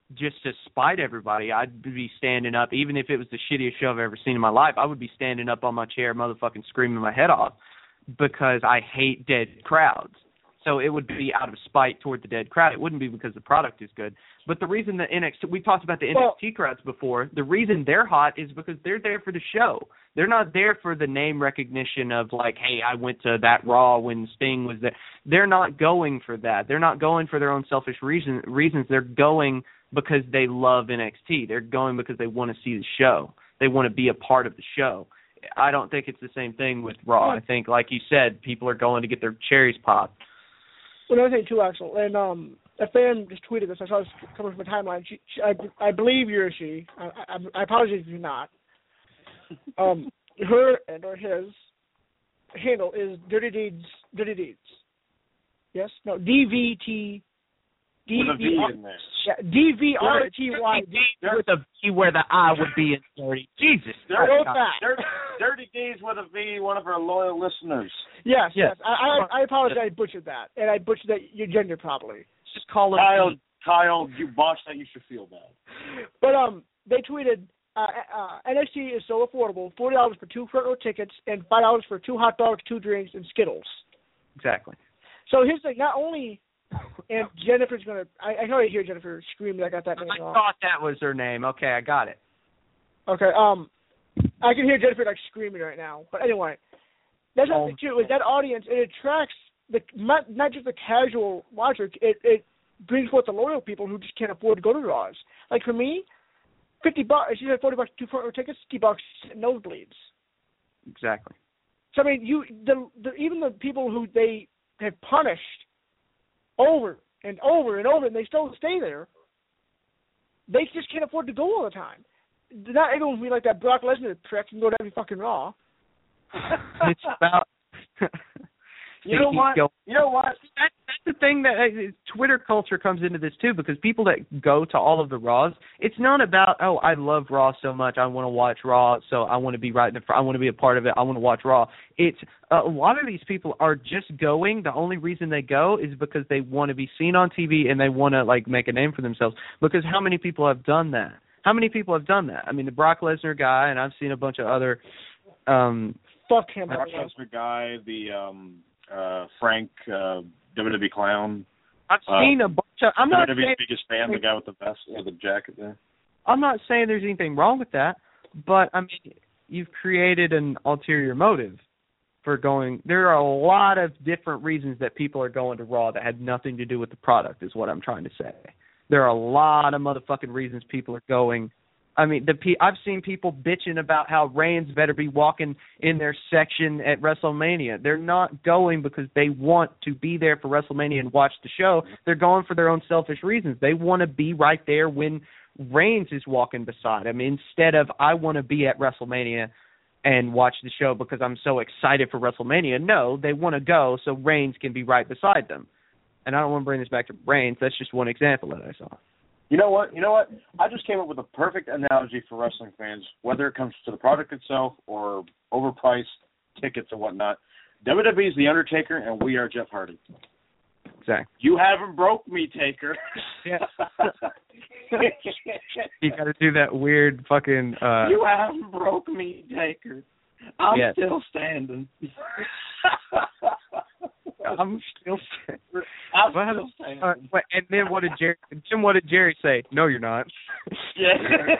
just to spite everybody, I'd be standing up, even if it was the shittiest show I've ever seen in my life, I would be standing up on my chair, motherfucking screaming my head off because I hate dead crowds. So it would be out of spite toward the dead crowd. It wouldn't be because the product is good. But the reason that N X T, we talked about the well, N X T crowds before, the reason they're hot is because they're there for the show. They're not there for the name recognition of like, hey, I went to that Raw when Sting was there. They're not going for that. They're not going for their own selfish reason, reasons. They're going because they love N X T. They're going because they want to see the show. They want to be a part of the show. I don't think it's the same thing with Raw. I think, like you said, people are going to get their cherries popped. Well, another thing too, Axel, and um, a fan just tweeted this. I saw this coming from a timeline. She, she, I, I believe you're a she. I, I, I apologize if you're not. Um, her and or his handle is Dirty Deeds. Dirty Deeds. Yes. No. D V T. D V R. Yeah. D V R T Y. With a V where the I would be in dirty. Jesus. Dirty, dirty, dirty Deeds with a V. One of our loyal listeners. Yes. Yes. yes. I, I I apologize. I butchered that, and I butchered that your gender probably. Just call it Kyle. Kyle, you botched that. You should feel bad. But um, they tweeted. Uh, uh, N X T is so affordable, forty dollars for two front row tickets and five dollars for two hot dogs, two drinks, and Skittles. Exactly. So here's the thing, not only, and Jennifer's going to, I, I know you hear Jennifer screaming I got that name I wrong. I thought that was her name. Okay, I got it. Okay, um, I can hear Jennifer like screaming right now. But anyway, that's oh. what too, is that audience, it attracts, the not, not just the casual watcher, it, it brings forth the loyal people who just can't afford to go to Raws. Like for me, Fifty bucks. She said forty bucks, two front row tickets. Fifty bucks, nosebleeds. Exactly. So I mean, you the, the even the people who they have punished over and over and over, and they still stay there. They just can't afford to go all the time. Not everyone will be like that Brock Lesnar prick and go to every fucking Raw. It's about. You know what? You know what? That, that's the thing that uh, Twitter culture comes into this too, because people that go to all of the Raws, it's not about, oh, I love Raw so much, I want to watch Raw, so I want to be right in the front, I want to be a part of it, I want to watch Raw. It's uh, a lot of these people are just going. The only reason they go is because they want to be seen on T V and they want to like make a name for themselves. Because how many people have done that? How many people have done that? I mean, the Brock Lesnar guy, and I've seen a bunch of other. Um, Fuck him. Brock Lesnar guy, the. Um... Uh, Frank, uh, W W E Clown. I've uh, seen a bunch of. I'm not W W E's saying, biggest fan, the guy with the vest or the jacket there. I'm not saying there's anything wrong with that, but I mean, you've created an ulterior motive for going. There are a lot of different reasons that people are going to Raw that had nothing to do with the product, is what I'm trying to say. There are a lot of motherfucking reasons people are going. I mean, the I've seen people bitching about how Reigns better be walking in their section at WrestleMania. They're not going because they want to be there for WrestleMania and watch the show. They're going for their own selfish reasons. They want to be right there when Reigns is walking beside him, instead of I want to be at WrestleMania and watch the show because I'm so excited for WrestleMania. No, they want to go so Reigns can be right beside them. And I don't want to bring this back to Reigns. That's just one example that I saw. You know what? You know what? I just came up with a perfect analogy for wrestling fans, whether it comes to the product itself or overpriced tickets or whatnot. W W E is The Undertaker, and we are Jeff Hardy. Exactly. You haven't broke me, Taker. Yeah. You got to do that weird fucking. Uh... You haven't broke me, Taker. I'm yes. still standing. I'm still standing. I'm what, still standing. Uh, and then what did Jerry? Jim, what did Jerry say? No, you're not. Yeah.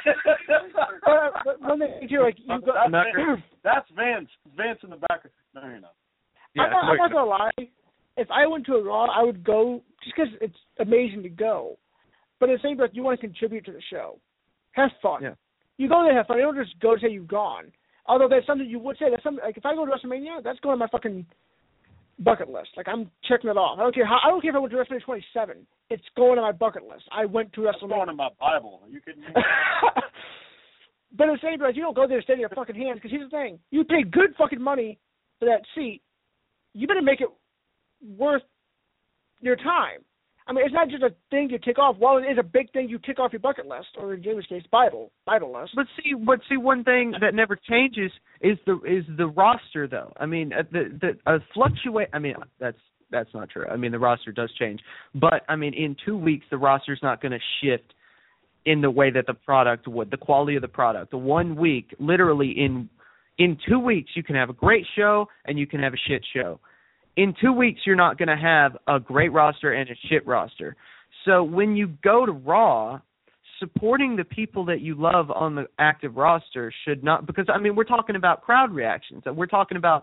but when they do like you go, that's, that's Vince. Vince in the back. No, you're not. Yeah, I'm, not, I'm not gonna lie. If I went to a Raw, I would go just because it's amazing to go. But at the same breath, you want to contribute to the show. Have fun. Yeah. You go there, have fun. You don't just go to say you've gone. Although that's something you would say. That's something like if I go to WrestleMania, that's going on my fucking bucket list. Like I'm checking it off. I don't care how. I don't care if I went to WrestleMania twenty-seven. It's going on my bucket list. I went to WrestleMania. It's going in my Bible. Are you kidding me? But at the same time, you don't go there to stay in your fucking hands. Because here's the thing: you pay good fucking money for that seat. You better make it worth your time. I mean, it's not just a thing you tick off. While it is a big thing you tick off your bucket list, or in James' case, Bible, Bible list. But see, but see, one thing that never changes is the is the roster, though. I mean, the the uh, fluctuate. I mean, that's that's not true. I mean, the roster does change, but I mean, in two weeks, the roster's not going to shift in the way that the product would, the quality of the product. One week, literally in in two weeks, you can have a great show and you can have a shit show. In two weeks, you're not going to have a great roster and a shit roster. So when you go to Raw, supporting the people that you love on the active roster should not, because, I mean, we're talking about crowd reactions. We're talking about,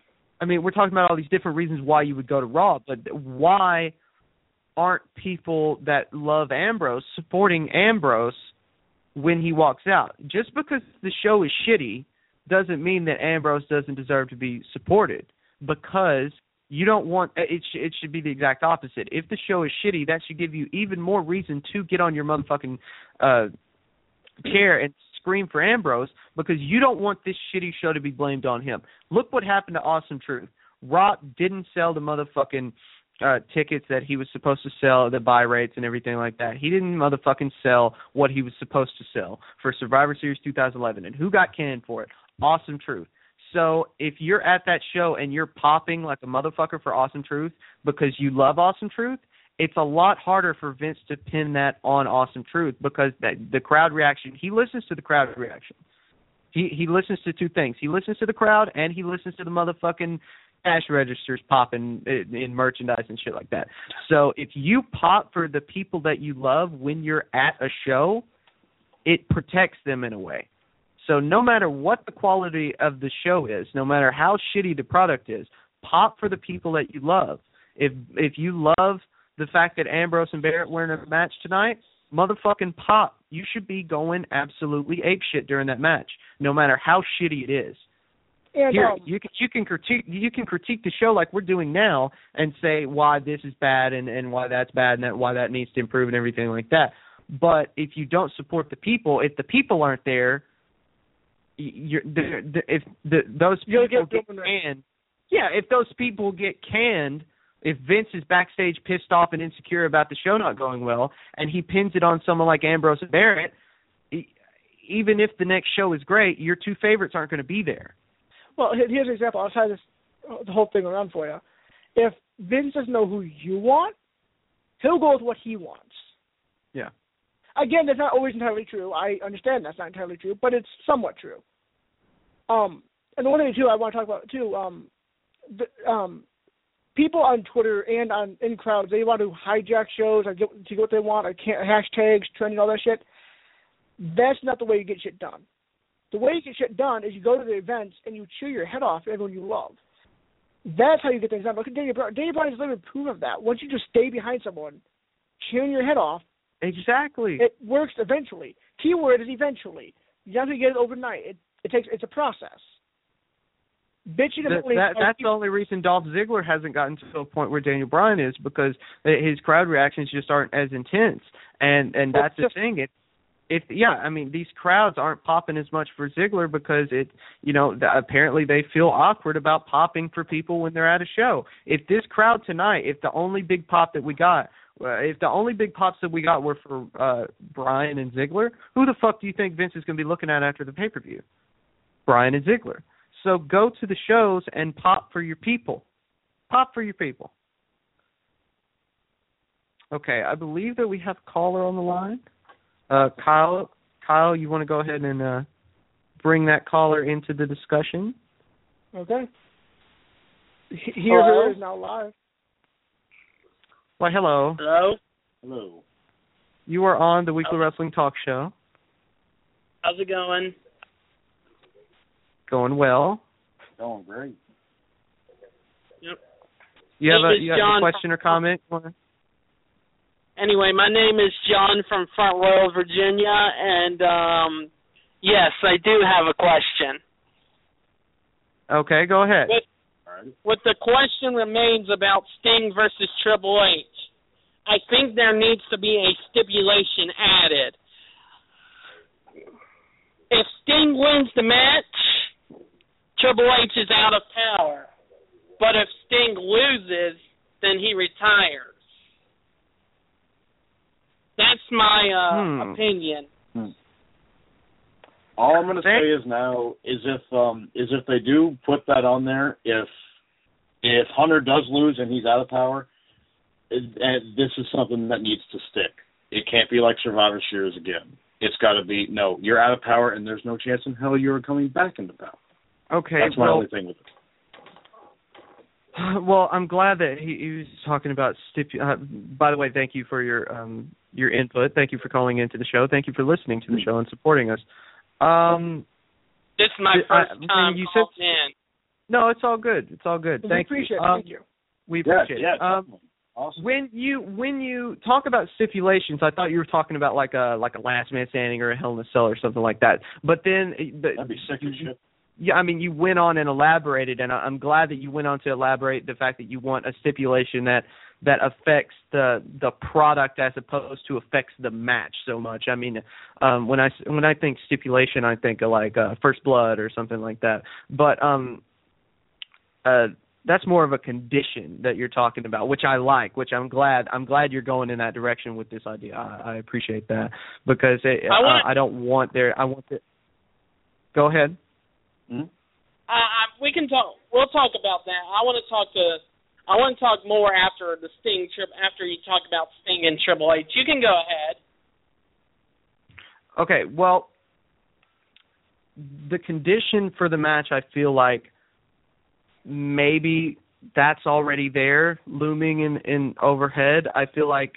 I mean, we're talking about all these different reasons why you would go to Raw, but why aren't people that love Ambrose supporting Ambrose when he walks out? Just because the show is shitty doesn't mean that Ambrose doesn't deserve to be supported, because you don't want it. Sh- it should be the exact opposite. If the show is shitty, that should give you even more reason to get on your motherfucking uh, chair and scream for Ambrose, because you don't want this shitty show to be blamed on him. Look what happened to Awesome Truth. Rock didn't sell the motherfucking uh, tickets that he was supposed to sell, the buy rates and everything like that. He didn't motherfucking sell what he was supposed to sell for Survivor Series two thousand eleven. And who got canned for it? Awesome Truth. So if you're at that show and you're popping like a motherfucker for Awesome Truth because you love Awesome Truth, it's a lot harder for Vince to pin that on Awesome Truth, because that, the crowd reaction, he listens to the crowd reaction. He he listens to two things. He listens to the crowd, and he listens to the motherfucking cash registers popping in, in merchandise and shit like that. So if you pop for the people that you love when you're at a show, it protects them in a way. So no matter what the quality of the show is, no matter how shitty the product is, pop for the people that you love. If if you love the fact that Ambrose and Barrett were in a match tonight, motherfucking pop. You should be going absolutely apeshit during that match, no matter how shitty it is. And, Here, um, you can you can critique you can critique the show like we're doing now and say why this is bad and, and why that's bad and that, why that needs to improve and everything like that. But if you don't support the people, if the people aren't there, you're, the, the, if the, those people get, get canned, yeah, if those people get canned, if Vince is backstage pissed off and insecure about the show not going well, and he pins it on someone like Ambrose and Barrett, even if the next show is great, your two favorites aren't going to be there. Well, here's an example. I'll try this the whole thing around for you. If Vince doesn't know who you want, he'll go with what he wants. Yeah. Again, that's not always entirely true. I understand that's not entirely true, but it's somewhat true. Um, and the one thing too I want to talk about too, um, the, um, people on Twitter and on in crowds, they want to hijack shows or get to get what they want, or can't, hashtags, trending, all that shit. That's not the way you get shit done. The way you get shit done is you go to the events and you cheer your head off everyone you love. That's how you get things done. Look at Daniel Bryan. Daniel Bryan is living proof of that. Once you just stay behind someone, cheering your head off, exactly, it works eventually. Keyword is eventually. You have to get it overnight. It it takes it's a process. Bitching that, that, that's the only reason Dolph Ziggler hasn't gotten to a point where Daniel Bryan is, because his crowd reactions just aren't as intense. And and that's the thing. It If yeah, I mean, these crowds aren't popping as much for Ziggler because it, you know, the, apparently they feel awkward about popping for people when they're at a show. If this crowd tonight, if the only big pop that we got, uh, if the only big pops that we got were for uh, Bryan and Ziggler, who the fuck do you think Vince is going to be looking at after the pay per view? Bryan and Ziggler. So go to the shows and pop for your people. Pop for your people. Okay, I believe that we have a caller on the line. Uh, Kyle, Kyle, you want to go ahead and uh, bring that caller into the discussion? Okay. Here is now live. Well, hello. Hello. Hello. You are on the Weekly Wrestling Talk Show. How's it going? Going well. Going great. Yep. You have Hey, a you have a question or comment? Anyway, my name is John from Front Royal, Virginia, and um, yes, I do have a question. Okay, go ahead. What, what the question remains about Sting versus Triple H, I think there needs to be a stipulation added. If Sting wins the match, Triple H is out of power. But if Sting loses, then he retires. That's my uh, hmm. opinion. Hmm. All I'm going to say is now is if um, is if they do put that on there, if if Hunter does lose and he's out of power, it, and this is something that needs to stick. It can't be like Survivor Series again. It's got to be, no, you're out of power, and there's no chance in hell you're coming back into power. Okay, That's my well, only thing with it. Well, I'm glad that he, he was talking about stipu- uh, by the way, thank you for your um, your input. Thank you for calling into the show. Thank you for listening to the show and supporting us. Um, this is my first I, time you calling said, in. No, it's all good. It's all good. We Thank appreciate you. it. Um, Thank you. We Yeah, appreciate yeah, it. Um, awesome. When you when you talk about stipulations, I thought you were talking about like a like a last man standing or a Hell in a Cell or something like that. But then the, That'd be sick as shit. Yeah, I mean, you went on and elaborated, and I'm glad that you went on to elaborate the fact that you want a stipulation that that affects the the product as opposed to affects the match so much. I mean, um, when I when I think stipulation, I think of like uh, First Blood or something like that. But um, uh, that's more of a condition that you're talking about, which I like. Which I'm glad I'm glad you're going in that direction with this idea. I, I appreciate that because it, I, want, uh, I don't want there. I want it. Go ahead. Hmm? I, I, we can talk. We'll talk about that. I want to talk to. I want to talk more after the Sting trip. After you talk about Sting and Triple H, you can go ahead. Okay. Well, the condition for the match, I feel like maybe that's already there, looming in, in overhead. I feel like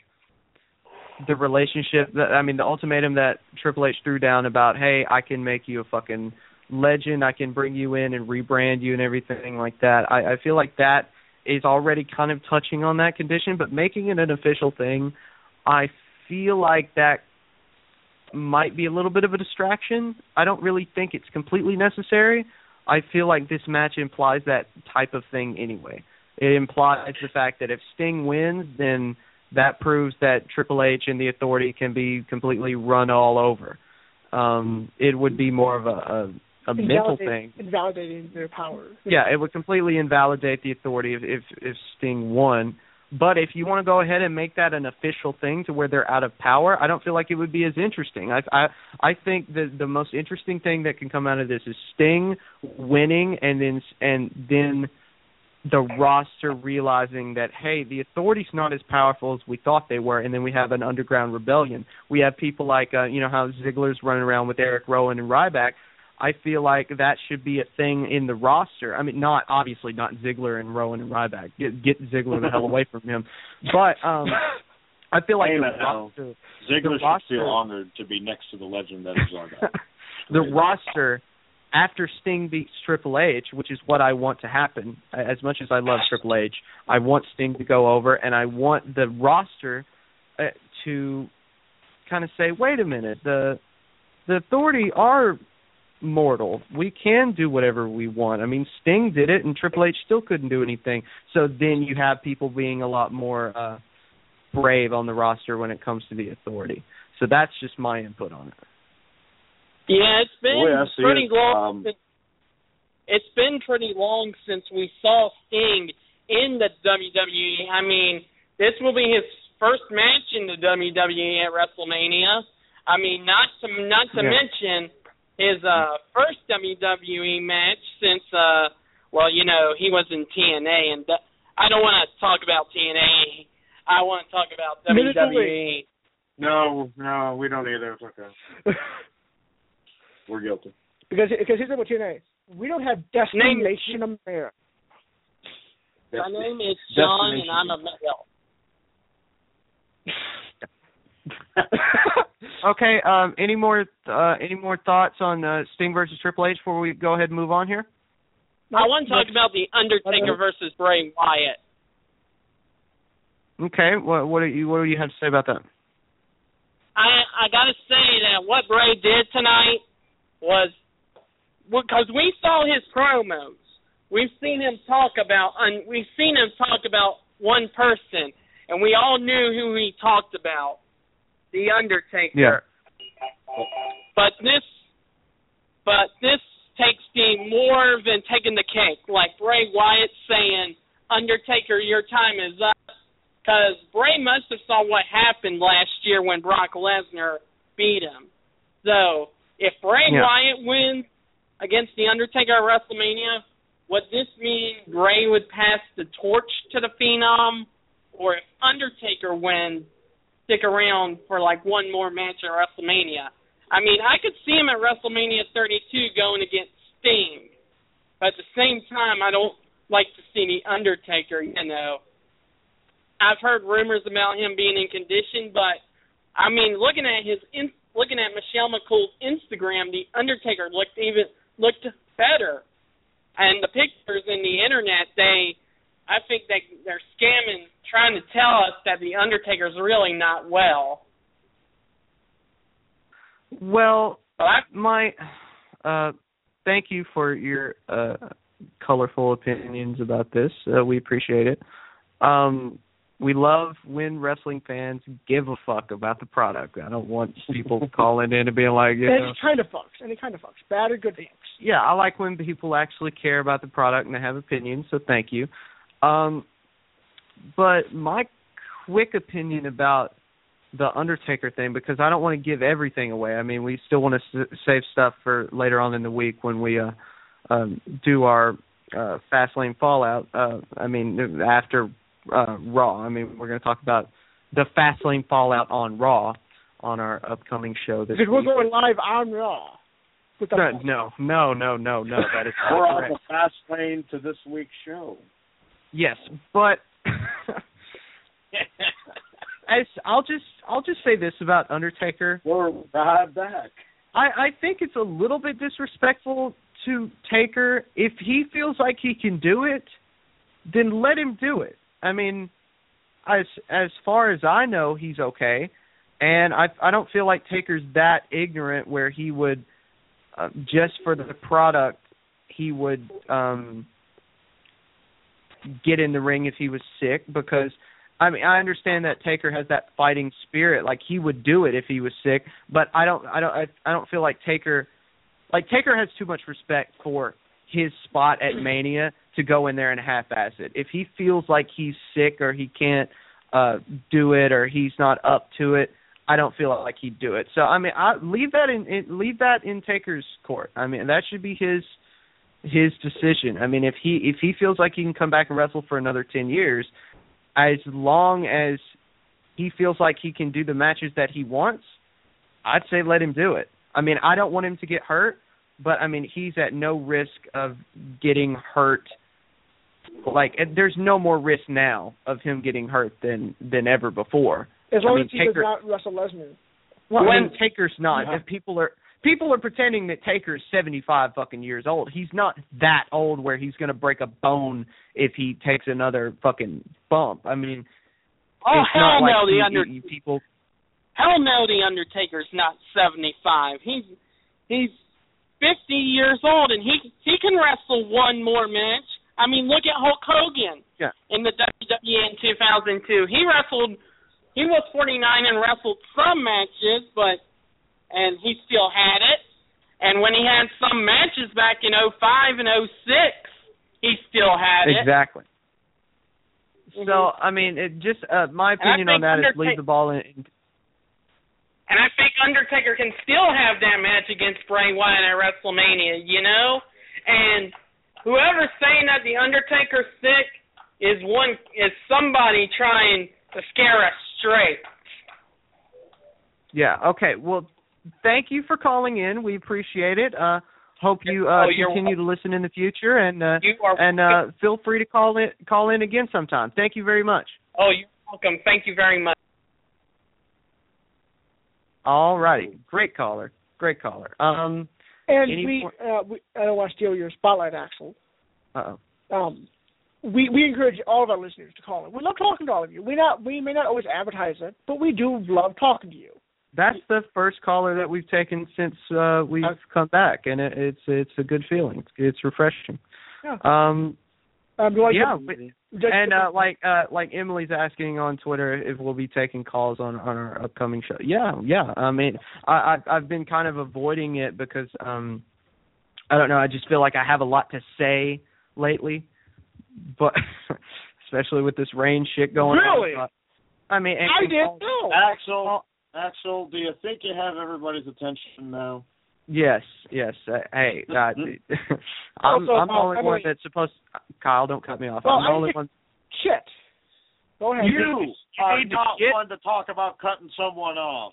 the relationship that I mean, the ultimatum that Triple H threw down about, hey, I can make you a fucking legend, I can bring you in and rebrand you and everything like that. I, I feel like that is already kind of touching on that condition, but making it an official thing, I feel like that might be a little bit of a distraction. I don't really think it's completely necessary. I feel like this match implies that type of thing anyway. It implies the fact that if Sting wins, then that proves that Triple H and the Authority can be completely run all over. Um, it would be more of a, a a mental thing. Invalidating their power. Yeah, it would completely invalidate the Authority if, if, if Sting won. But if you want to go ahead and make that an official thing to where they're out of power, I don't feel like it would be as interesting. I I, I think that the most interesting thing that can come out of this is Sting winning and then and then the roster realizing that, hey, the Authority's not as powerful as we thought they were, and then we have an underground rebellion. We have people like, uh, you know, how Ziggler's running around with Eric Rowan and Ryback. I feel like that should be a thing in the roster. I mean, not obviously not Ziggler and Rowan and Ryback. Get, get Ziggler the hell away from him. But um, I feel like hey, the man, roster, Ziggler the should roster, feel honored to be next to the legend that is Ryback. The roster, after Sting beats Triple H, which is what I want to happen, as much as I love Triple H, I want Sting to go over, and I want the roster uh, to kind of say, wait a minute, the the Authority are mortal. We can do whatever we want. I mean, Sting did it, and Triple H still couldn't do anything. So then you have people being a lot more uh, brave on the roster when it comes to the Authority. So that's just my input on it. Yeah, it's been Boy, pretty it. long. Um, since, it's been pretty long since we saw Sting in the W W E. I mean, this will be his first match in the W W E at WrestleMania. I mean, not to not to Yeah. mention his uh, first W W E match since, uh, well, you know, he was in T N A, and th- I don't want to talk about T N A. I want to talk about W W E. No, no, we don't either. It's okay. We're guilty. Because because here's what T N A. We don't have Destination America. My name is John, and I'm a male. Okay. Um, any more uh, any more thoughts on uh, Sting versus Triple H before we go ahead and move on here? I want to talk about the Undertaker versus Bray Wyatt. Okay. What what do you what do you have to say about that? I I gotta say that what Bray did tonight was because we saw his promos. We've seen him talk about un, we've seen him talk about one person, and we all knew who he talked about, the Undertaker. Yeah. But this, but this takes the more than taking the cake. Like Bray Wyatt saying, "Undertaker, your time is up," because Bray must have saw what happened last year when Brock Lesnar beat him. So if Bray Yeah. Wyatt wins against the Undertaker at WrestleMania, would this mean Bray would pass the torch to the Phenom? Or if Undertaker wins, stick around for like one more match at WrestleMania. I mean, I could see him at WrestleMania thirty-two going against Sting, but at the same time, I don't like to see the Undertaker, you know. I've heard rumors about him being in condition, but I mean, looking at his in, looking at Michelle McCool's Instagram, the Undertaker looked even looked better. And the pictures in the internet, they, I think they they're scamming, trying to tell us that the Undertaker's really not well. Well, my, uh, thank you for your uh, colorful opinions about this. Uh, we appreciate it. Um, we love when wrestling fans give a fuck about the product. I don't want people calling in and being like, you know. Any kind of fucks. Any kind of fucks. Bad or good fucks. Yeah, I like when people actually care about the product and they have opinions, so thank you. Um, but my quick opinion about the Undertaker thing, because I don't want to give everything away. I mean, we still want to s- save stuff for later on in the week when we uh, um, do our uh, Fastlane Fallout. Uh, I mean, after uh, Raw. I mean, we're going to talk about the Fastlane Fallout on Raw on our upcoming show this because week. we're going live on Raw. With the no, no, no, no, no. That is We're on correct. the fast lane to this week's show. Yes, but as I'll just I'll just say this about Undertaker. We're right back. I, I think it's a little bit disrespectful to Taker. If he feels like he can do it, then let him do it. I mean, as as far as I know, he's okay, and I I don't feel like Taker's that ignorant where he would. Uh, just for the product, he would um, get in the ring if he was sick. Because I mean, I understand that Taker has that fighting spirit, like he would do it if he was sick. But I don't, I don't, I, I don't feel like Taker, like Taker has too much respect for his spot at Mania to go in there and half-ass it. If he feels like he's sick or he can't uh, do it or he's not up to it, I don't feel like he'd do it. So I mean, I leave that in, in leave that in Taker's court. I mean, that should be his his decision. I mean, if he if he feels like he can come back and wrestle for another ten years, as long as he feels like he can do the matches that he wants, I'd say let him do it. I mean, I don't want him to get hurt, but I mean, he's at no risk of getting hurt. Like, there's no more risk now of him getting hurt than than ever before. As long I mean, as he Taker, does not wrestle Lesnar. Well, when I mean, Taker's not. Yeah. If people are people are pretending that Taker's seventy-five fucking years old. He's not that old where he's going to break a bone if he takes another fucking bump. I mean, oh it's hell not like no, the he, Under he, people. Hell no, the Undertaker's not seventy-five. He's he's fifty years old and he he can wrestle one more match. I mean, look at Hulk Hogan yeah. in the W W E in two thousand two. He wrestled. He was forty-nine and wrestled some matches, but and he still had it. And when he had some matches back in oh five and oh six, he still had it. Exactly. Mm-hmm. So, I mean, it just uh, my opinion on that is leave the ball in. And I think Undertaker can still have that match against Bray Wyatt at WrestleMania, you know? And whoever's saying that the Undertaker's sick is one is somebody trying to scare us straight. Yeah, okay. Well, thank you for calling in. We appreciate it. Uh, hope you uh, oh, continue to listen in the future, and uh, you are and uh, feel free to call in call in again sometime. Thank you very much. Oh, you're welcome. Thank you very much. All righty. Great caller. Great caller. Um, and any we, po- uh, we, I don't want to steal your spotlight, Axel. Uh-oh. Um, we we encourage all of our listeners to call in. We love talking to all of you. We not we may not always advertise it, but we do love talking to you. That's the first caller that we've taken since uh, we've come back, and it, it's it's a good feeling. It's, it's refreshing. Yeah. Um, um, do I yeah, get, but, just, and uh, like uh, like Emily's asking on Twitter if we'll be taking calls on, on our upcoming show. Yeah, yeah. I mean, I, I I've been kind of avoiding it because um, I don't know. I just feel like I have a lot to say lately, but especially with this rain shit going really? on. I mean, and, I and did call, too. Axel, Axel, do you think you have everybody's attention now? Yes, yes. Uh, hey, uh, I'm, Also, I'm the uh, only I one mean- that's supposed. Kyle, don't cut me off. Well, I'm the I only think- one. Shit. Go ahead. You, are need to not get- one to talk about cutting someone off.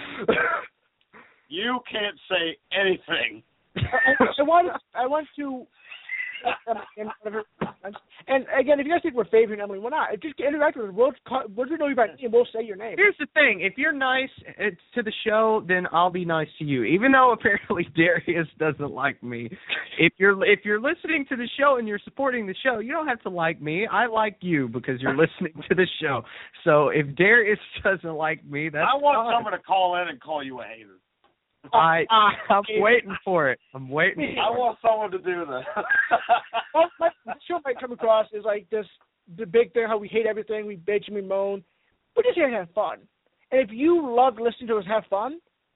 You can't say anything. I, I want I want to and, and again, if you guys think we're favoring Emily, we're not. Just interact with us. We'll we'll know you by name. We'll say your name. Here's the thing: if you're nice to the show, then I'll be nice to you. Even though apparently Darius doesn't like me. If you're if you're listening to the show and you're supporting the show, you don't have to like me. I like you because you're listening to the show. So if Darius doesn't like me, that's I want fine. someone to call in and call you a hater. I I'm waiting for it. I'm waiting. I For want someone to do that. Well, my, the show might come across as like this the big thing, how we hate everything, we bitch and we moan. We're just here to have fun. And if you love listening to us have fun,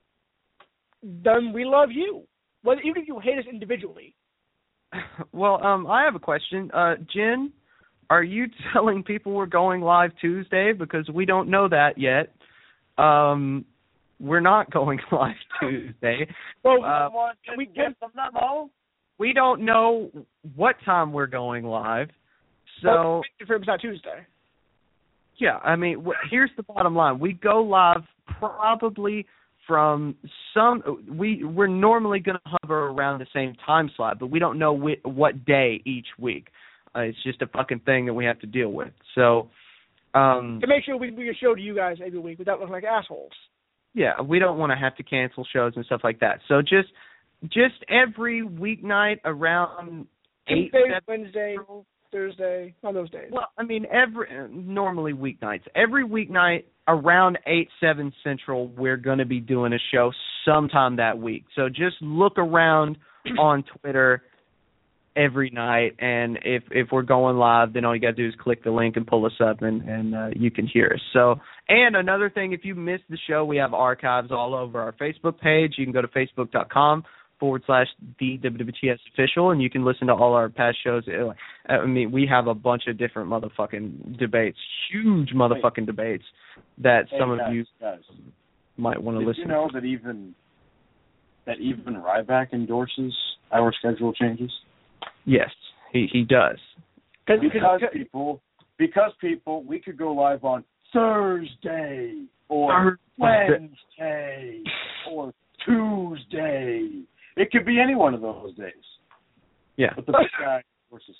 then we love you. Whether even if you hate us individually. Well, um, I have a question. Uh, Jen, are you telling people we're going live Tuesday? Because we don't know that yet. Um, we're not going live Tuesday. Well, uh, we get the memo. We don't know what time we're going live. So well, it's not Tuesday. Yeah, I mean, wh- here's the bottom line. We go live probably from some we we're normally going to hover around the same time slot, but we don't know wh- what day each week. Uh, it's just a fucking thing that we have to deal with. So um to make sure we bring a show to you guys every week without looking like assholes. Yeah, we don't want to have to cancel shows and stuff like that. So just just every weeknight around eight, Tuesday, seven, Wednesday, Thursday, on those days. Well, I mean, every normally weeknights. Every weeknight around eight, seven Central, we're going to be doing a show sometime that week. So just look around on Twitter every night, and if if we're going live, then all you got to do is click the link and pull us up, and, and uh, you can hear us. So, and another thing, if you missed the show, we have archives all over our Facebook page. You can go to facebook.com forward slash the W W T S official, and you can listen to all our past shows. I mean, we have a bunch of different motherfucking debates, huge motherfucking debates that Hey, some guys, of you guys. might want to Did listen you know to. that even that even Ryback endorses our schedule changes? Yes, he he does. Because people, because people, we could go live on Thursday or Wednesday or Tuesday. It could be any one of those days. Yeah. But the big guy endorses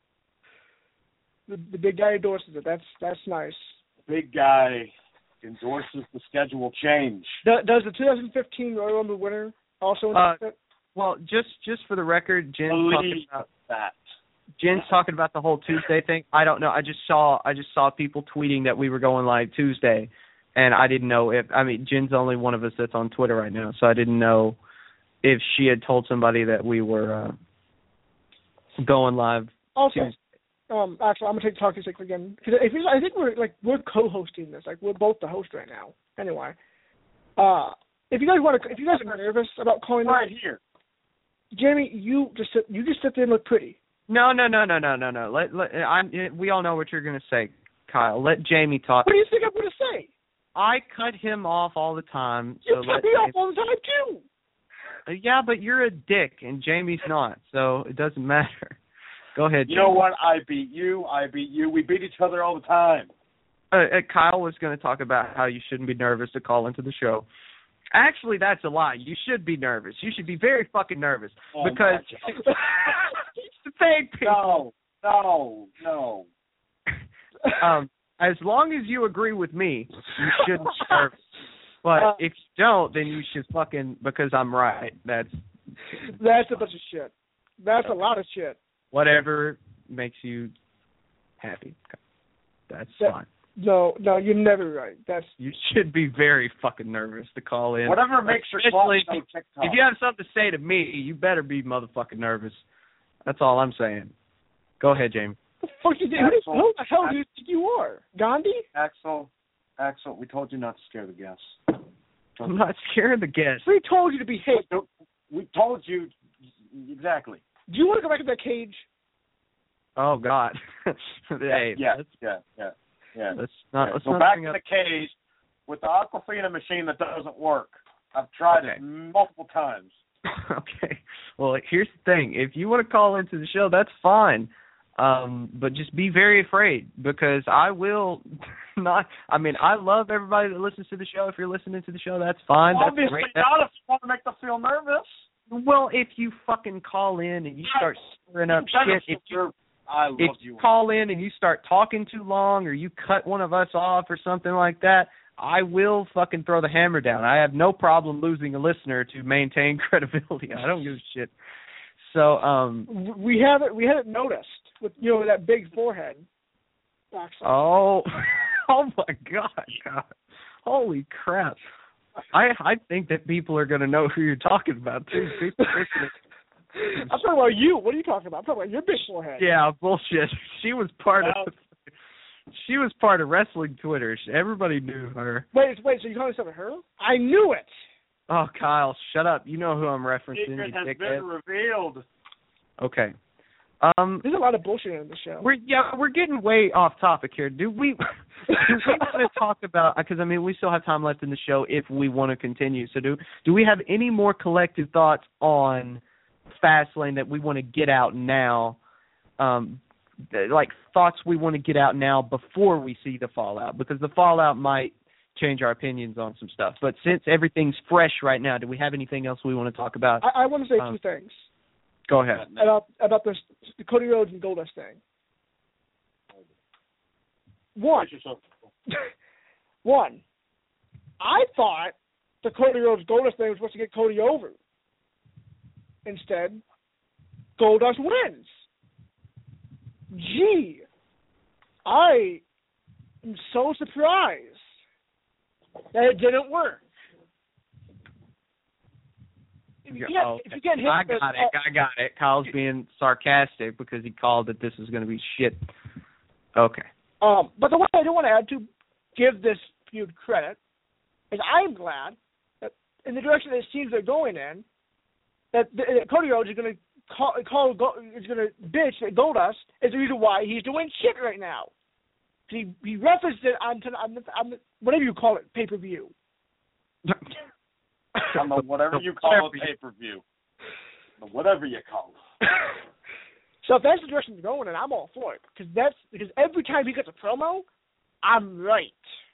it. The, the big guy endorses it. That's that's nice. The big guy endorses the schedule change. Does, does the twenty fifteen Royal Rumble winner also endorse Uh, it? Well, just just for the record, Jen's talking Believe about that. Jen's talking about the whole Tuesday thing. I don't know. I just saw I just saw people tweeting that we were going live Tuesday, and I didn't know if I mean Jen's the only one of us that's on Twitter right now, so I didn't know if she had told somebody that we were uh, going live Also, Tuesday. um, actually, I'm gonna take talking stick again because if you, I think we're like we're co-hosting this. Like we're both the host right now. Anyway, uh, if you guys want to, if you guys are nervous about calling Right in, here. Jamie, you just sit, you just sit there and look pretty. No, no, no, no, no, no, no. Let, let I'm. We all know what you're going to say, Kyle. Let Jamie talk. What do you think I'm gonna say? I cut him off all the time. You so cut let me off Jamie- all the time too. Uh, yeah, but you're a dick, and Jamie's not, so it doesn't matter. Go ahead, You Jamie. know what? I beat you. I beat you. We beat each other all the time. Uh, uh, Kyle was going to talk about how you shouldn't be nervous to call into the show. Actually, that's a lie. You should be nervous. You should be very fucking nervous Oh, because my God. it's the fake people. No, no, no. Um, as long as you agree with me, you shouldn't be nervous. But Uh, if you don't, then you should fucking because I'm right. That's That's a bunch of shit. That's a lot of shit. whatever makes you happy. That's That- fine. No, no, you're never right. That's You should be very fucking nervous to call in. Whatever makes your Especially clock if, go TikTok. if you have something to say to me, you better be motherfucking nervous. That's all I'm saying. Go ahead, Jamie. the fuck you did. Who, Axel, who the hell do you think you are? Gandhi? Axel, Axel, we told you not to scare the guests. I'm not scaring the guests. We told you to behave. We told you exactly. Do you want to go back in that cage? Oh God. Hey, yeah, let's, yeah, yeah, yeah. let's not. yeah. Let's Go not back bring in up- the cage with the Aquafina machine that doesn't work. I've tried Okay. it multiple times. Okay. Well, here's the thing. If you want to call into the show, that's fine. Um, but just be very afraid because I will not. I mean, I love everybody that listens to the show. If you're listening to the show, that's fine. Obviously that's great. not if you want to make them feel nervous. Well, if you fucking call in and you start stirring up shit, if you, I love if you. you call in and you start talking too long or you cut one of us off or something like that, I will fucking throw the hammer down. I have no problem losing a listener to maintain credibility. I don't give a shit. So, um, we haven't we haven't noticed with you know that big forehead. Actually. Oh, oh my God, God, holy crap! I I think that people are going to know who you're talking about too. People listening. I'm talking about you. What are you talking about? I'm talking about your big forehead. Yeah, bullshit. She was part of. She was part of wrestling Twitter. Everybody knew her. Wait, wait. So you calling yourself her? I knew it. Oh, Kyle, shut up. You know who I'm referencing. Secret you has dickhead. been revealed. Okay. Um, There's a lot of bullshit in the show. We're yeah, we're getting way off topic here. Do we? do we want to talk about? Because I mean, we still have time left in the show if we want to continue. So do do we have any more collective thoughts on Fastlane that we want to get out now? Um, like thoughts we want to get out now before we see the fallout, because the fallout might change our opinions on some stuff. But since everything's fresh right now, do we have anything else we want to talk about? I, I want to say um, two things. Go ahead. About about this, the Cody Rhodes and Goldust thing. One. One. I thought the Cody Rhodes Goldust thing was supposed to get Cody over. Instead, Goldust wins. Gee, I am so surprised that it didn't work. If you can't, oh, if you can't hit I this, got it. I got it. Kyle's being sarcastic because he called that this is going to be shit. Okay. Um, but the one I do want to add to give this feud credit is I'm glad that in the direction that it seems they're going in, that, that Cody Rhodes is going to call, call is going to bitch that Goldust is the reason why he's doing shit right now. He he referenced it on, on, the, on the, whatever you call it, pay per view. On the whatever you call it, pay per view. Whatever you call it. So if that's the direction they're going in, I'm all for it. Because that's because every time he gets a promo, I'm right.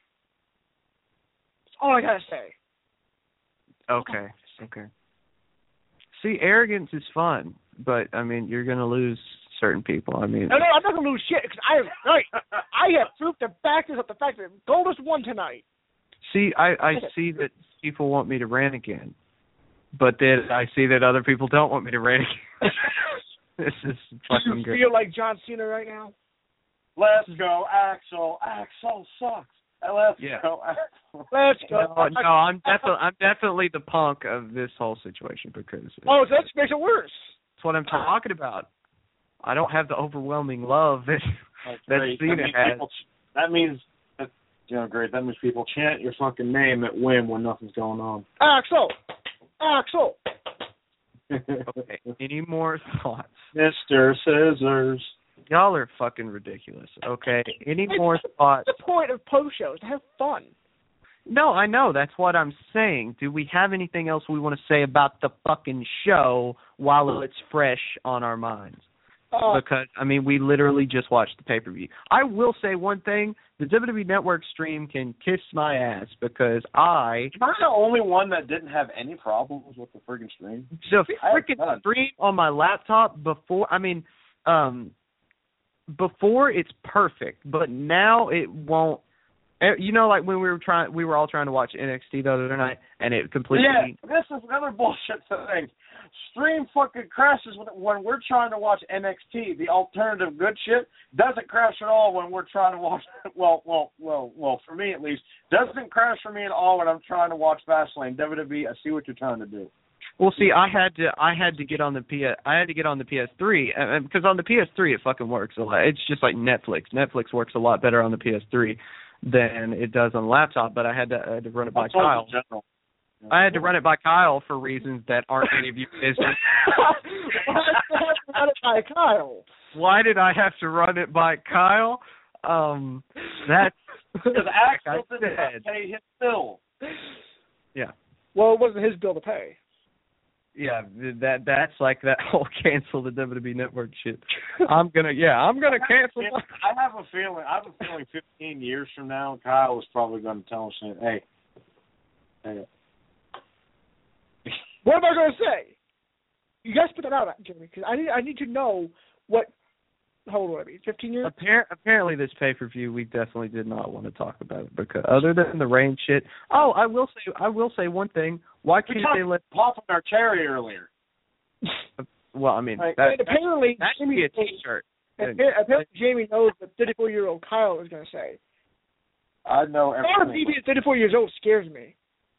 That's all I gotta say. Okay. Okay. See, arrogance is fun, but I mean, you're gonna lose certain people. I mean, no, no, I'm not gonna lose shit because I am right. I have proof the fact is the fact that Goldust won tonight. See, I, I see that people want me to rant again, but then I see that other people don't want me to rant again. This is fucking Do you good. feel like John Cena right now? Let's go, Axel. Axel sucks. Let's Yeah. go, Axel. Let's go. No, no, I'm definitely I'm definitely the punk of this whole situation because Oh, so that makes it worse. that's what I'm talking about. I don't have the overwhelming love that that Great. Cena that means has. people, that means, that, you know, great. That means people chant your fucking name at whim when nothing's going on. Axel. Axel. Okay. Any more thoughts? Mister Scissors. Y'all are fucking ridiculous. Okay. Any It's more thoughts? the point of post shows to have fun. No, I know. That's what I'm saying. Do we have anything else we want to say about the fucking show while it's fresh on our minds? Uh, Because, I mean, we literally just watched the pay-per-view. I will say one thing. The W W E Network stream can kiss my ass because I... Am I the only one that didn't have any problems with the friggin' stream? The I have freaking none. stream on my laptop before... I mean, um, before it's perfect, but now it won't... You know, like when we were trying, we were all trying to watch N X T the other night, and it completely... Yeah, this is another bullshit thing. Stream fucking crashes when, when we're trying to watch N X T. The alternative good shit doesn't crash at all when we're trying to watch. Well, well, well, well. For me at least, doesn't crash for me at all when I'm trying to watch Fastlane. W W E, I see what you're trying to do. Well, see, I had to, I had to get on the P S, I had to get on the P S three because on the P S three it fucking works a lot. It's just like Netflix. Netflix works a lot better on the P S three than it does on the laptop. But I had to, I had to run it by Kyle. I had to run it by Kyle for reasons that aren't any of your business. run it by Kyle. Why did I have to run it by Kyle? Um, that's because Axel like didn't pay his bill. Yeah. Well, it wasn't his bill to pay. Yeah, that that's like that whole cancel the W W E Network shit. I'm gonna, yeah, I'm gonna cancel. I have a feeling. I have a feeling. Fifteen years from now, Kyle is probably going to tell us, "Hey, hey." What am I going to say? You guys put that out, Jimmy, because I need I need to know what. How old would I be? Fifteen years. Appar- apparently, this pay per view, we definitely did not want to talk about it because other than the rain shit. Oh, I will say, I will say one thing. Why can't we they let popping our cherry earlier? Well, I mean, right. that, apparently that should be a T-shirt. Apparently, Jamie knows what thirty-four-year-old Kyle is going to say. I know everything. Or being thirty-four years old scares me.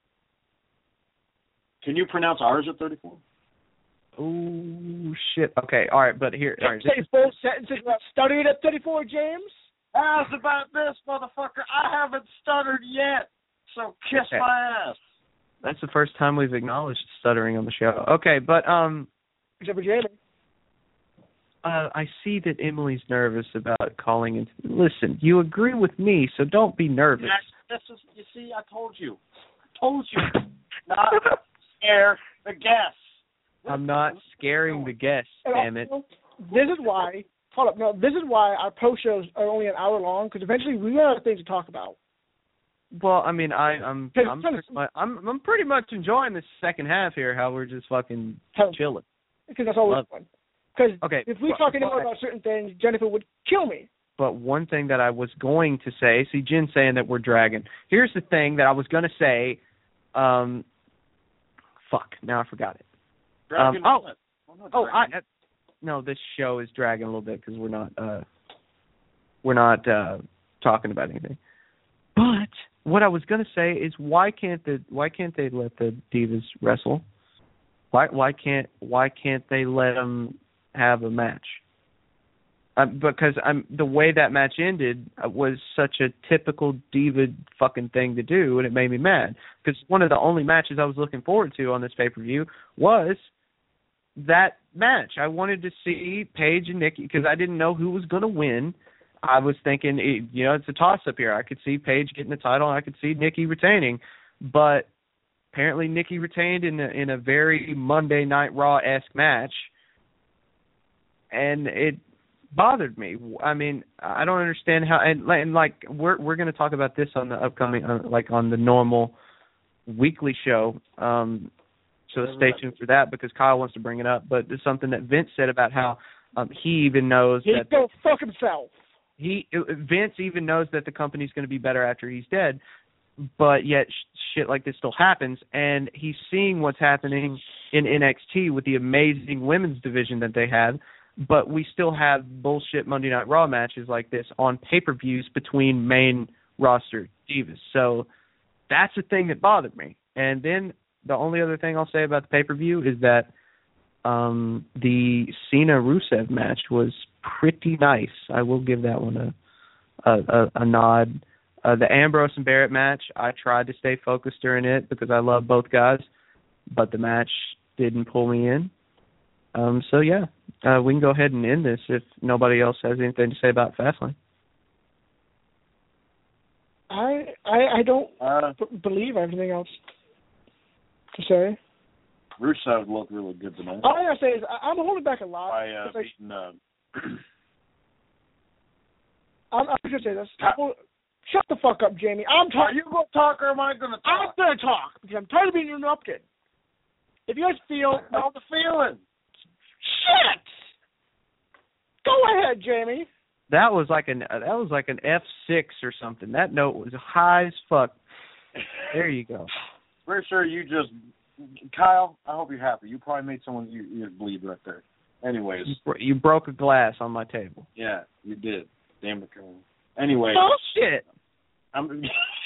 Can you pronounce ours at thirty-four? Oh shit! Okay, all right, but here, all right. Say is, full sentences about studying at thirty-four, James. How's about this, motherfucker? I haven't stuttered yet, so kiss okay. my ass. That's the first time we've acknowledged stuttering on the show. Okay, but um, except for Jamie. Uh, I see that Emily's nervous about calling in. Listen, you agree with me, so don't be nervous. This is, you see, I told you. I told you. Not scare the guests. I'm not scaring the guests, damn it. This is why, hold up, no, this is why our post shows are only an hour long, because eventually we run out of things to talk about. Well, I mean, I, I'm, I'm, pretty much, I'm, I'm pretty much enjoying this second half here, how we're just fucking chilling. Because that's all we're doing. Because okay, if we well, talk anymore about certain things, Jennifer would kill me. But one thing that I was going to say, see, Jen's saying that we're dragging. Here's the thing that I was going to say. Um, fuck, now I forgot it. Um, oh, oh, I, I, no, this show is dragging a little bit because we're not, uh, we're not uh, talking about anything. But what I was going to say is, why can't the, why can't they let the Divas wrestle? Why, why can't, why can't they let them have a match? Uh, because I'm the way that match ended was such a typical diva fucking thing to do, and it made me mad. Because one of the only matches I was looking forward to on this pay-per-view was that match. I wanted to see Paige and Nikki because I didn't know who was going to win. I was thinking, you know, it's a toss-up here. I could see Paige getting the title, and I could see Nikki retaining. But apparently Nikki retained in a, in a very Monday Night Raw-esque match, and it bothered me. I mean, I don't understand how, and, and like we're we're going to talk about this on the upcoming, uh, like on the normal weekly show. Um, so stay tuned for that because Kyle wants to bring it up. But there's something that Vince said about how um, he even knows he that go fuck himself. He Vince even knows that the company's going to be better after he's dead. But yet sh- shit like this still happens, and he's seeing what's happening in N X T with the amazing women's division that they have. But we still have bullshit Monday Night Raw matches like this on pay-per-views between main roster divas. So that's the thing that bothered me. And then the only other thing I'll say about the pay-per-view is that um, the Cena-Rusev match was pretty nice. I will give that one a a, a, a nod. Uh, the Ambrose and Barrett match, I tried to stay focused during it because I love both guys, but the match didn't pull me in. Um, so, yeah, uh, we can go ahead and end this if nobody else has anything to say about Fastlane. I I, I don't uh, b- believe anything else to say. Rusev looked really good tonight. All I gotta say is I, I'm holding back a lot. By uh, like, beating, uh, I'm, I'm just gonna say this. People, shut the fuck up, Jamie. I'm talking. Are you gonna talk or am I gonna talk? I'm gonna talk because I'm tired of being interrupted. If you guys feel, how's the feeling? Shit! Go ahead, Jamie. That was like an uh, that was like an F six or something. That note was high as fuck. There you go. Pretty sure you just, Kyle. I hope you're happy. You probably made someone you, you bleed right there. Anyways, you, bro- you broke a glass on my table. Yeah, you did. Damn it, Kyle. Anyways. Oh shit. I'm.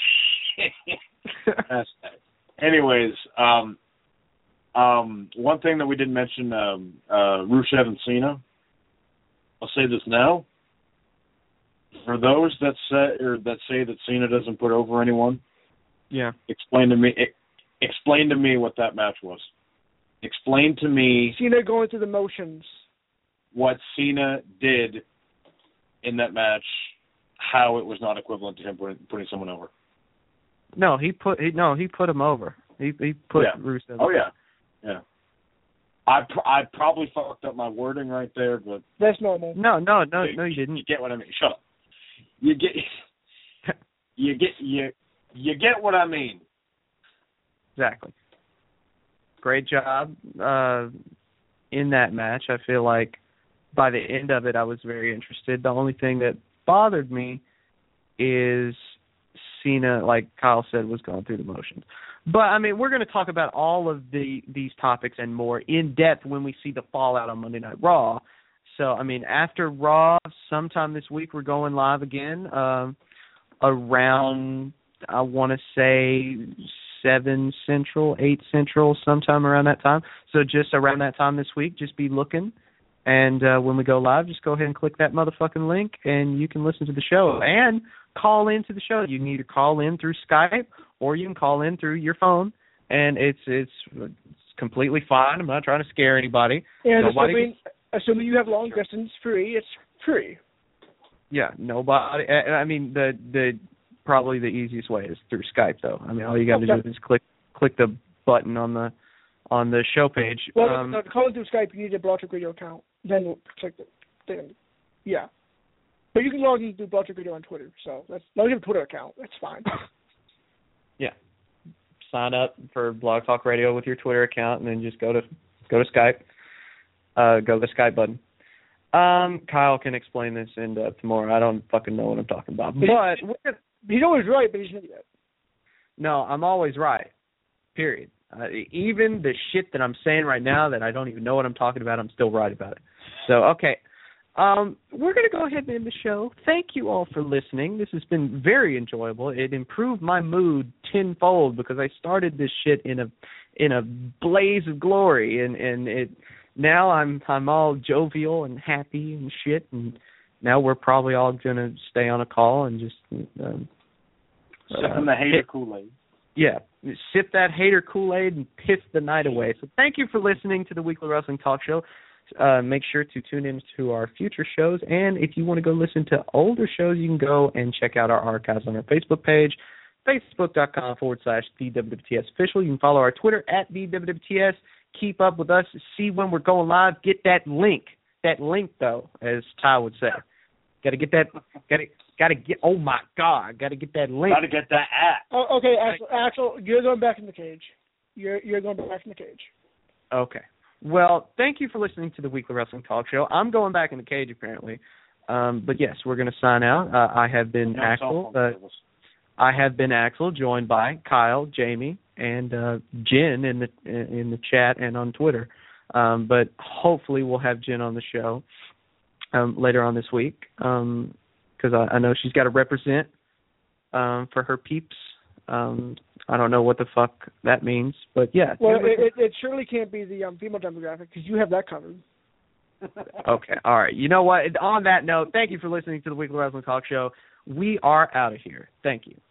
That's Anyways, um. Um, one thing that we didn't mention, um, uh, Rusev and Cena. I'll say this now. For those that say or that say that Cena doesn't put over anyone, yeah, explain to me. Explain to me what that match was. Explain to me. Cena going through the motions. What Cena did in that match, how it was not equivalent to him putting, putting someone over. No, he put he no he put him over. He he put yeah. Rusev. Oh yeah. Yeah. I pr- I probably fucked up my wording right there, but that's normal. No, no, no, you, no, you didn't. You get what I mean? Shut up. You get, you get, you you get what I mean. Exactly. Great job uh, in that match. I feel like by the end of it, I was very interested. The only thing that bothered me is Cena, like Kyle said, was going through the motions. But, I mean, we're going to talk about all of the these topics and more in depth when we see the fallout on Monday Night Raw. So, I mean, after Raw, sometime this week, we're going live again um, around, I want to say, seven Central, eight Central, sometime around that time. So just around that time this week, just be looking. And uh, when we go live, just go ahead and click that motherfucking link, and you can listen to the show and call into the show. You can either call in through Skype or you can call in through your phone, and it's it's, it's completely fine. I'm not trying to scare anybody. And nobody assuming, assuming you have long distance free, it's free. Yeah, nobody. I mean, the the probably the easiest way is through Skype, though. I mean, all you got to okay. do is click click the button on the on the show page. Well, um, no, to call in through Skype, you need a Blog Talk Radio account. Then we'll click the thing. Yeah. But you can log in through Blog Talk Radio on Twitter, so that's not even a Twitter account. That's fine. Yeah. Sign up for Blog Talk Radio with your Twitter account, and then just go to go to Skype. Uh, go to the Skype button. Um, Kyle can explain this in depth more. I don't fucking know what I'm talking about. But he's always right, but he's not yet. No, I'm always right. Period. Uh, even the shit that I'm saying right now that I don't even know what I'm talking about, I'm still right about it. So, okay. Um, we're going to go ahead and end the show. Thank you all for listening. This has been very enjoyable. It improved my mood tenfold because I started this shit in a in a blaze of glory, and, and it now I'm I'm all jovial and happy and shit, and now we're probably all going to stay on a call and just um, sipping uh, the hater Kool-Aid. Yeah, sip that hater Kool-Aid and piss the night away. So thank you for listening to the Weekly Wrestling Talk Show. Uh, make sure to tune in to our future shows. And if you want to go listen to older shows, you can go and check out our archives on our Facebook page, facebook.com forward slash DWWTS official. You can follow our Twitter at DWWTS. Keep up with us. See when we're going live. Get that link. That link, though, as Ty would say. Got to get that. Got to. Got to get. Oh my God! Got to get that link. Got to get that app. Oh, okay, Axel, Axel, you're going back in the cage. You're you're going back in the cage. Okay. Well, thank you for listening to the Weekly Wrestling Talk Show. I'm going back in the cage apparently, um, but yes, we're going to sign out. Uh, I have been no, Axel. Uh, I have been Axel, joined by Kyle, Jamie, and uh, Jen in the in the chat and on Twitter. Um, but hopefully, we'll have Jen on the show um, later on this week. Um, Because I, I know she's got to represent um, for her peeps. Um, I don't know what the fuck that means, but yeah. Well, it, it, it surely can't be the um, female demographic because you have that covered. Okay, all right. You know what? On that note, thank you for listening to the Weekly Wrestling Talk Show. We are out of here. Thank you.